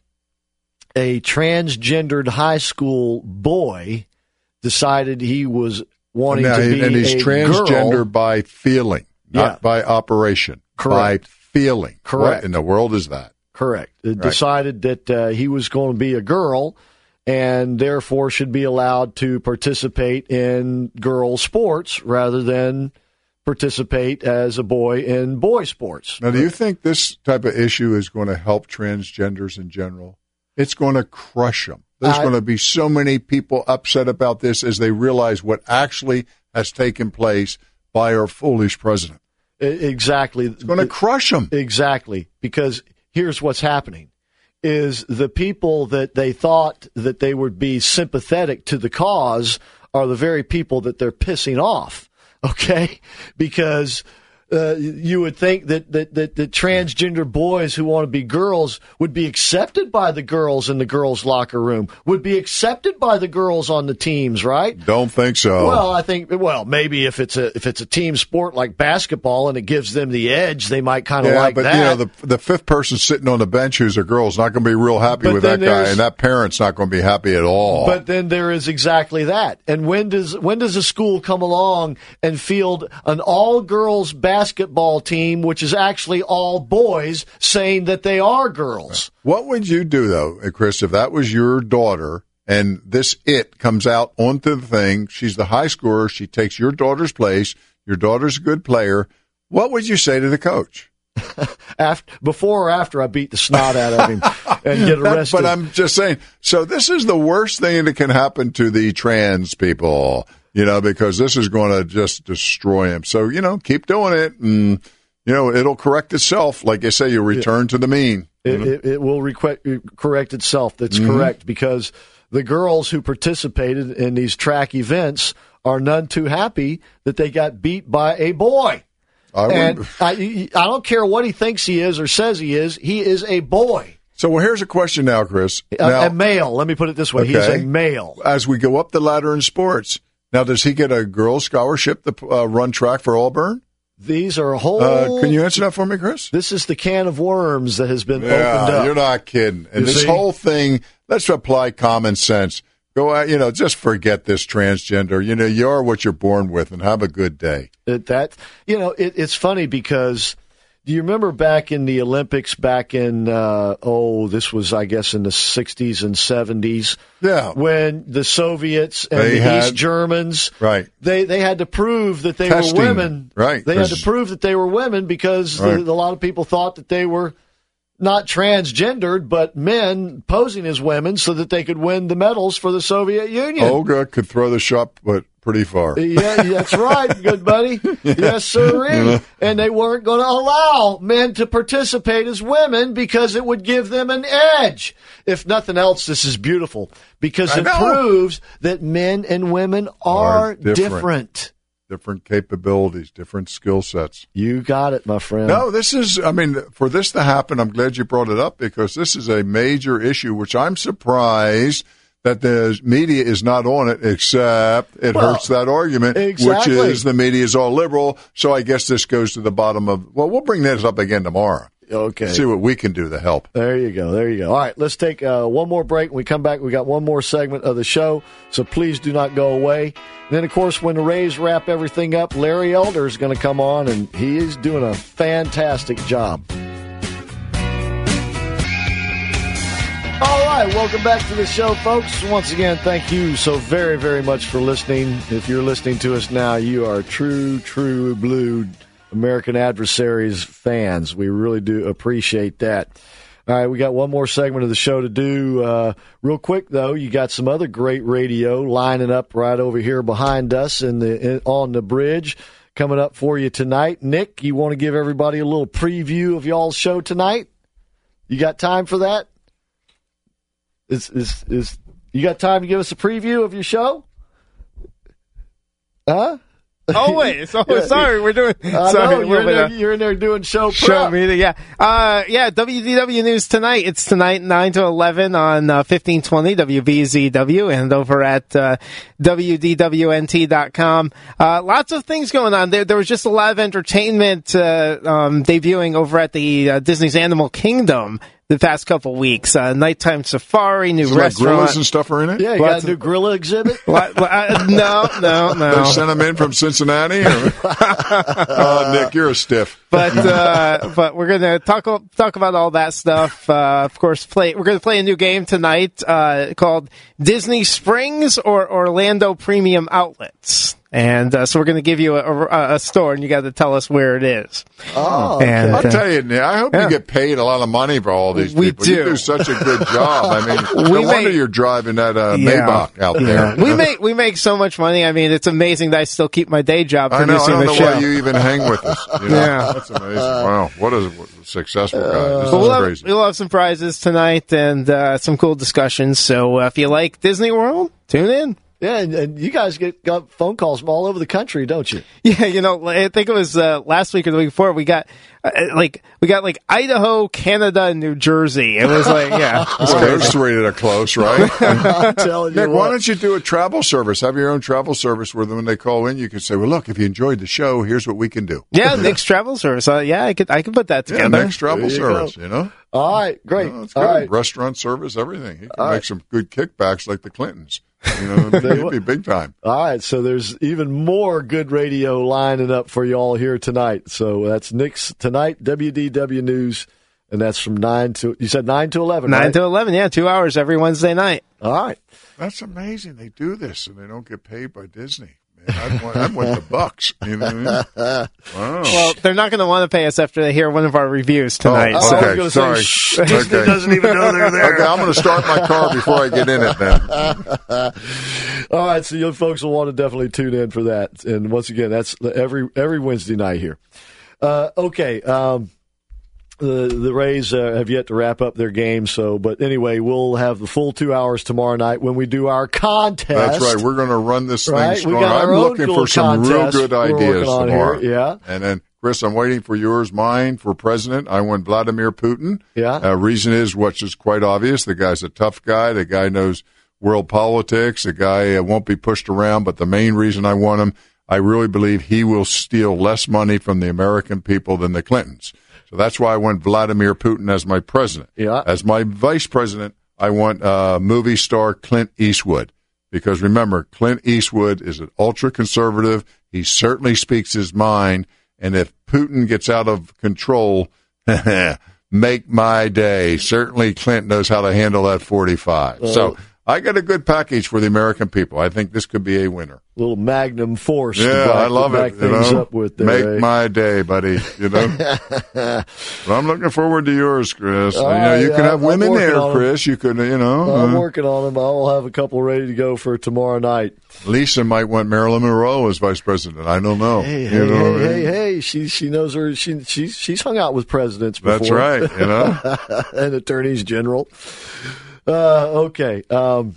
a transgendered high school boy decided he was wanting now, to be and he's a transgender girl. by feeling. Not yeah. by operation. Correct. By feeling. Correct. What in the world is that? Correct. It right. decided that uh, he was going to be a girl and therefore should be allowed to participate in girl sports rather than participate as a boy in boy sports. Now, do you think this type of issue is going to help transgenders in general? It's going to crush them. There's I, going to be so many people upset about this as they realize what actually has taken place by our foolish president. Exactly. It's going to crush them. Exactly. Because here's what's happening, is the people that they thought that they would be sympathetic to the cause are the very people that they're pissing off, okay? Because uh, you would think that, that, that, that transgender boys who want to be girls would be accepted by the girls in the girls' locker room, would be accepted by the girls on the teams, right? Don't think so. Well, I think, well, maybe if it's a if it's a team sport like basketball and it gives them the edge, they might kind of yeah, like but, that. you know, the the fifth person sitting on the bench who's a girl is not going to be real happy but with that guy, there's- and that parent's not going to be happy at all. But then there is exactly that. And when does when does a school come along and field an all-girls basketball team, which is actually all boys, saying that they are girls? What would you do, though, Chris, if that was your daughter and this it comes out onto the thing, she's the high scorer, she takes your daughter's place, your daughter's a good player, what would you say to the coach? After, before or after I beat the snot out of him and get arrested? But I'm just saying, so this is the worst thing that can happen to the trans people, you know, because this is going to just destroy him. So, you know, keep doing it, and, you know, it'll correct itself. Like I say, you return to the mean. It, it, it will requ- correct itself. That's mm-hmm. correct, because the girls who participated in these track events are none too happy that they got beat by a boy. I and I, I don't care what he thinks he is or says he is. He is a boy. So, well, here's a question now, Chris. A, now, a male. Let me put it this way. Okay. He is a male. As we go up the ladder in sports, now does he get a girls' scholarship to uh, run track for Auburn? These are whole. Uh, can you answer that for me, Chris? This is the can of worms that has been yeah, opened up. You're not kidding. And You this see? whole thing, let's apply common sense. Go out, you know, just forget this transgender. You know, you are what you're born with, and have a good day. It, that you know, it, it's funny because Do you remember back in the Olympics, back in, uh, oh, this was, I guess, in the sixties and seventies? Yeah. When the Soviets and They the had- East Germans, Right. they, they had to prove that they Testing. were women. Right. They had to prove that they were women because Right. the, a lot of people thought that they were not transgendered, but men posing as women so that they could win the medals for the Soviet Union. Olga could throw the shot, but pretty far. Yeah, that's right, good buddy. Yes, sir. And they weren't going to allow men to participate as women because it would give them an edge. If nothing else, this is beautiful because I it know. proves that men and women are, Are different. different. Different capabilities, different skill sets. You got it, my friend. No, this is, I mean, for this to happen, I'm glad you brought it up because this is a major issue, which I'm surprised that the media is not on it, except it Well, hurts that argument, exactly. which is the media is all liberal. So I guess this goes to the bottom of, well, we'll bring this up again tomorrow. Okay. See what we can do to help. There you go. There you go. All right, let's take uh, one more break. When we come back, we got one more segment of the show, so please do not go away. And then, of course, when the Rays wrap everything up, Larry Elder is going to come on, and he is doing a fantastic job. All right, welcome back to the show, folks. Once again, thank you so very, very much for listening. If you're listening to us now, you are true, true blue American Adversaries fans. We really do appreciate that. All right, we got one more segment of the show to do. Uh, real quick, though, you got some other great radio lining up right over here behind us in the in, on the bridge coming up for you tonight. Nick, you want to give everybody a little preview of y'all's show tonight? You got time for that? Is is is you got time to give us a preview of your show? Huh? Always. Oh, Yeah. sorry, we're doing. I sorry, know, a you're, little in bit there, of you're in there doing show show prep. meeting. Yeah, uh, yeah. W D W News tonight. It's tonight nine to eleven on uh, fifteen twenty W V Z W and over at uh, W D W N T dot com. Uh, lots of things going on there. There was just a lot of entertainment uh, um, debuting over at the uh, Disney's Animal Kingdom the past couple weeks. Uh, nighttime safari, new Is like restaurant. gorillas and stuff are in it? Yeah, you Lots got a new gorilla exhibit? What- what- uh, no, no, They no. sent them in from Cincinnati? Or? Oh, Nick, you're a stiff. But uh, but we're gonna talk talk about all that stuff. Uh, of course, play. We're gonna play a new game tonight uh, called Disney Springs or Orlando Premium Outlets. And uh, so we're going to give you a, a, a store, and you got to tell us where it is. Oh, and I'll uh, tell you, Nick, I hope yeah. you get paid a lot of money for all these We people. You do. do such a good job. I mean, no We wonder make- you're driving that uh, Yeah. Maybach out there. we make we make so much money. I mean, it's amazing that I still keep my day job I know. I producing don't the know show. why you even hang with us. You know? Yeah. That's amazing. Wow, what a, what a successful guy. This But is we'll have, crazy. we'll have some prizes tonight and uh, some cool discussions. So uh, if you like Disney World, tune in. yeah, and, and you guys get got phone calls from all over the country, don't you? Yeah, you know, I think it was uh, last week or the week before. We got uh, like we got like Idaho, Canada, and New Jersey. It was like, yeah, it's Well, crazy. those three that are close, right? I'm telling you Nick, why what. don't you do a travel service? Have your own travel service where when they call in, you can say, well, look, if you enjoyed the show, here's what we can do. Yeah, Nick's travel service. Uh, yeah, I could I could put that Yeah, together. next travel There you service, go. you know? All right, great. No, it's all good. right. Restaurant service, everything. He can All make right. some good kickbacks like the Clintons. You know, it'd be, it'd be big time. All right, so there's even more good radio lining up for you all here tonight. So that's Nick's tonight, W D W News, and that's from nine to, you said nine to eleven, Nine right? to eleven. Yeah, two hours every Wednesday night. All right. That's amazing. They do this and they don't get paid by Disney. Man, I'd want, I'd want the bucks. You know what I mean? Wow. Well, they're not going to want to pay us after they hear one of our reviews tonight. Oh, so. okay. I was gonna sorry. say, shh, Disney Okay. doesn't even know they're there. Okay, I'm going to start my car before I get in it then. All right, so you folks will want to definitely tune in for that. And once again, that's every every Wednesday night here. Uh, okay, um, the the Rays uh, have yet to wrap up their game. So, but anyway, we'll have the full two hours tomorrow night when we do our contest. That's right. We're going to run this thing Right, we strong. got our I'm own looking little for some real contest good we're ideas working on tomorrow. here, yeah. And then, Chris, I'm waiting for yours. Mine for president, I want Vladimir Putin. Yeah. Uh, reason is, which is quite obvious, the guy's a tough guy. The guy knows world politics. The guy uh, won't be pushed around. But the main reason I want him, I really believe he will steal less money from the American people than the Clintons. So that's why I want Vladimir Putin as my president. Yeah. As my vice president, I want uh, movie star Clint Eastwood. Because remember, Clint Eastwood is an ultra-conservative. He certainly speaks his mind. And if Putin gets out of control, make my day. Certainly Clint knows how to handle that forty-five. Uh, so I got a good package for the American people. I think this could be a winner. Little magnum force. Yeah, to back, I love to back it. Things You know? up with there, Make eh? my day, buddy. You know. But I'm looking forward to yours, Chris. Uh, you know, you yeah, could have I'm women there, working on 'em. Chris. You could, you know. I'm uh, working on them. I will have a couple ready to go for tomorrow night. Lisa might want Marilyn Monroe as vice president. I don't know. Hey, You hey, know hey, what I mean? hey, hey! She she knows her. She she's she's hung out with presidents before. That's right. You know, and attorneys general. Uh, okay. Um,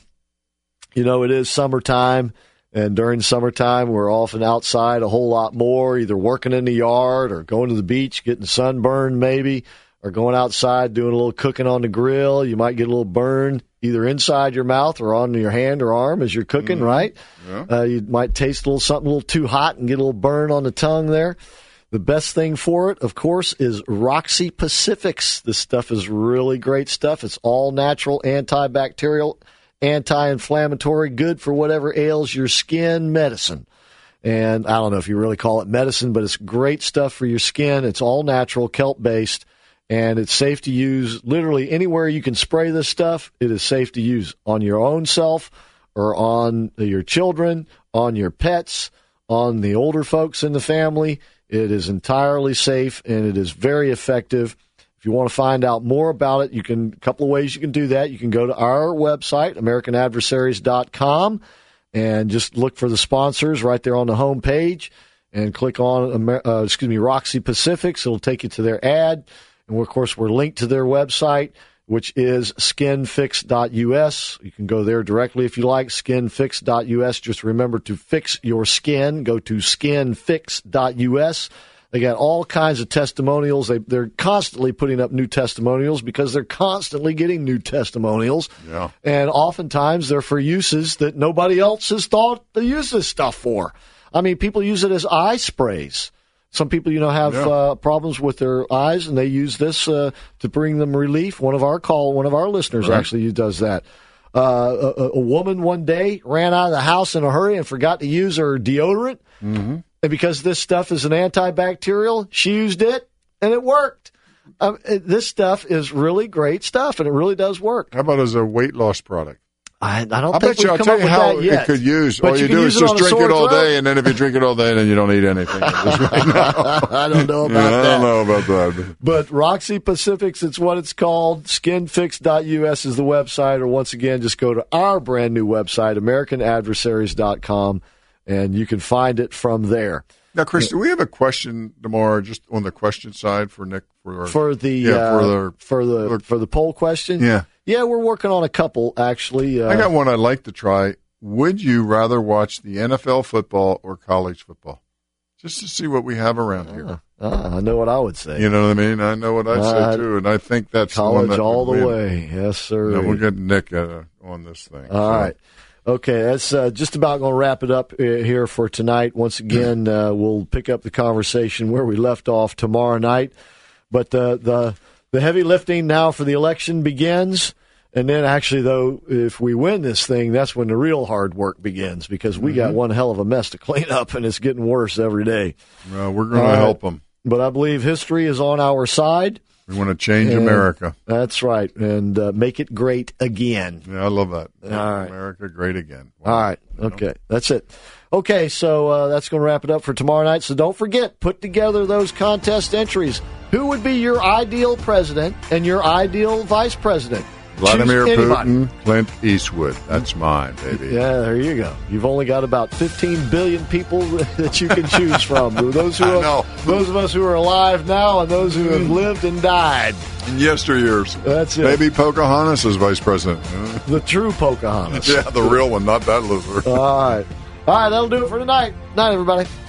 you know, it is summertime, and during summertime, we're often outside a whole lot more, either working in the yard or going to the beach, getting sunburned maybe, or going outside doing a little cooking on the grill. You might get a little burn either inside your mouth or on your hand or arm as you're cooking, Mm-hmm. right? Yeah. Uh, you might taste a little something a little too hot and get a little burn on the tongue there. The best thing for it, of course, is Roxy Pacifics. This stuff is really great stuff. It's all natural, antibacterial, anti-inflammatory, good for whatever ails your skin medicine. And I don't know if you really call it medicine, but it's great stuff for your skin. It's all natural, kelp-based, and it's safe to use literally anywhere you can spray this stuff. It is safe to use on your own self or on your children, on your pets, on the older folks in the family. It is entirely safe, and it is very effective. If you want to find out more about it, you can, a couple of ways you can do that. You can go to our website, American Adversaries dot com, and just look for the sponsors right there on the home page and click on, uh, excuse me, Roxy Pacifics. It'll take you to their ad. And, of course, we're linked to their website, which is skin fix dot U S. You can go there directly if you like, skin fix dot U S. Just remember to fix your skin. Go to skin fix dot U S. They got all kinds of testimonials. They, they're constantly putting up new testimonials because they're constantly getting new testimonials. Yeah. And oftentimes they're for uses that nobody else has thought to use this stuff for. I mean, people use it as eye sprays. Some people, you know, have Yeah. uh, problems with their eyes, and they use this uh, to bring them relief. One of our call, one of our listeners Right. actually does that. Uh, a, a woman one day ran out of the house in a hurry and forgot to use her deodorant. Mm-hmm. And because this stuff is an antibacterial, she used it, and it worked. Um, it, this stuff is really great stuff, and it really does work. How about as a weight loss product? I, I don't I think bet you. we've I'll come tell up you with how that yet. it could use. But All you, you can do use is it just on a drink sore it all throat. day, and then if you drink it all day, then you don't eat anything. Just right now. I don't know about Yeah, I that. don't know about that. But Roxy Pacifics, it's what it's called. skin fix dot U S is the website. Or once again, just go to our brand new website, American Adversaries dot com, and you can find it from there. Now, Chris, do we have a question tomorrow, just on the question side for Nick? For, our, For the yeah, uh, for the for the for the poll question, Yeah. yeah, we're working on a couple actually. Uh, I got one I'd like to try. Would you rather watch the N F L football or college football? Just to see what we have around here. uh, I know what I would say. You know what I mean? I know what I'd Uh, say, too, and I think that's the one College that all would the win. way, yes sir. No, we'll get Nick uh, on this thing. All right. Okay, that's uh, just about going to wrap it up uh, here for tonight. Once again, uh, we'll pick up the conversation where we left off tomorrow night. But uh, the the heavy lifting now for the election begins. And then actually, though, if we win this thing, that's when the real hard work begins because we got one hell of a mess to clean up, and it's getting worse every day. Well, we're going to All right. help them. But I believe history is on our side. We want to change And America. That's right, and uh, make it great again. Yeah, I love that. Make All right. America great again. All right. Okay. That's it. Okay. So uh, that's going to wrap it up for tomorrow night. So don't forget, put together those contest entries. Who would be your ideal president and your ideal vice president? Vladimir Choose anybody. Putin, Clint Eastwood. That's mine, baby. Yeah, there you go. You've only got about fifteen billion people that you can choose from. Those who I are, know. those of us who are alive now and those who have lived and died. In yesteryears. That's it. Maybe Pocahontas is vice president. The true Pocahontas. Yeah, the real one, not that loser. All right. All right, that'll do it for tonight. Night, everybody.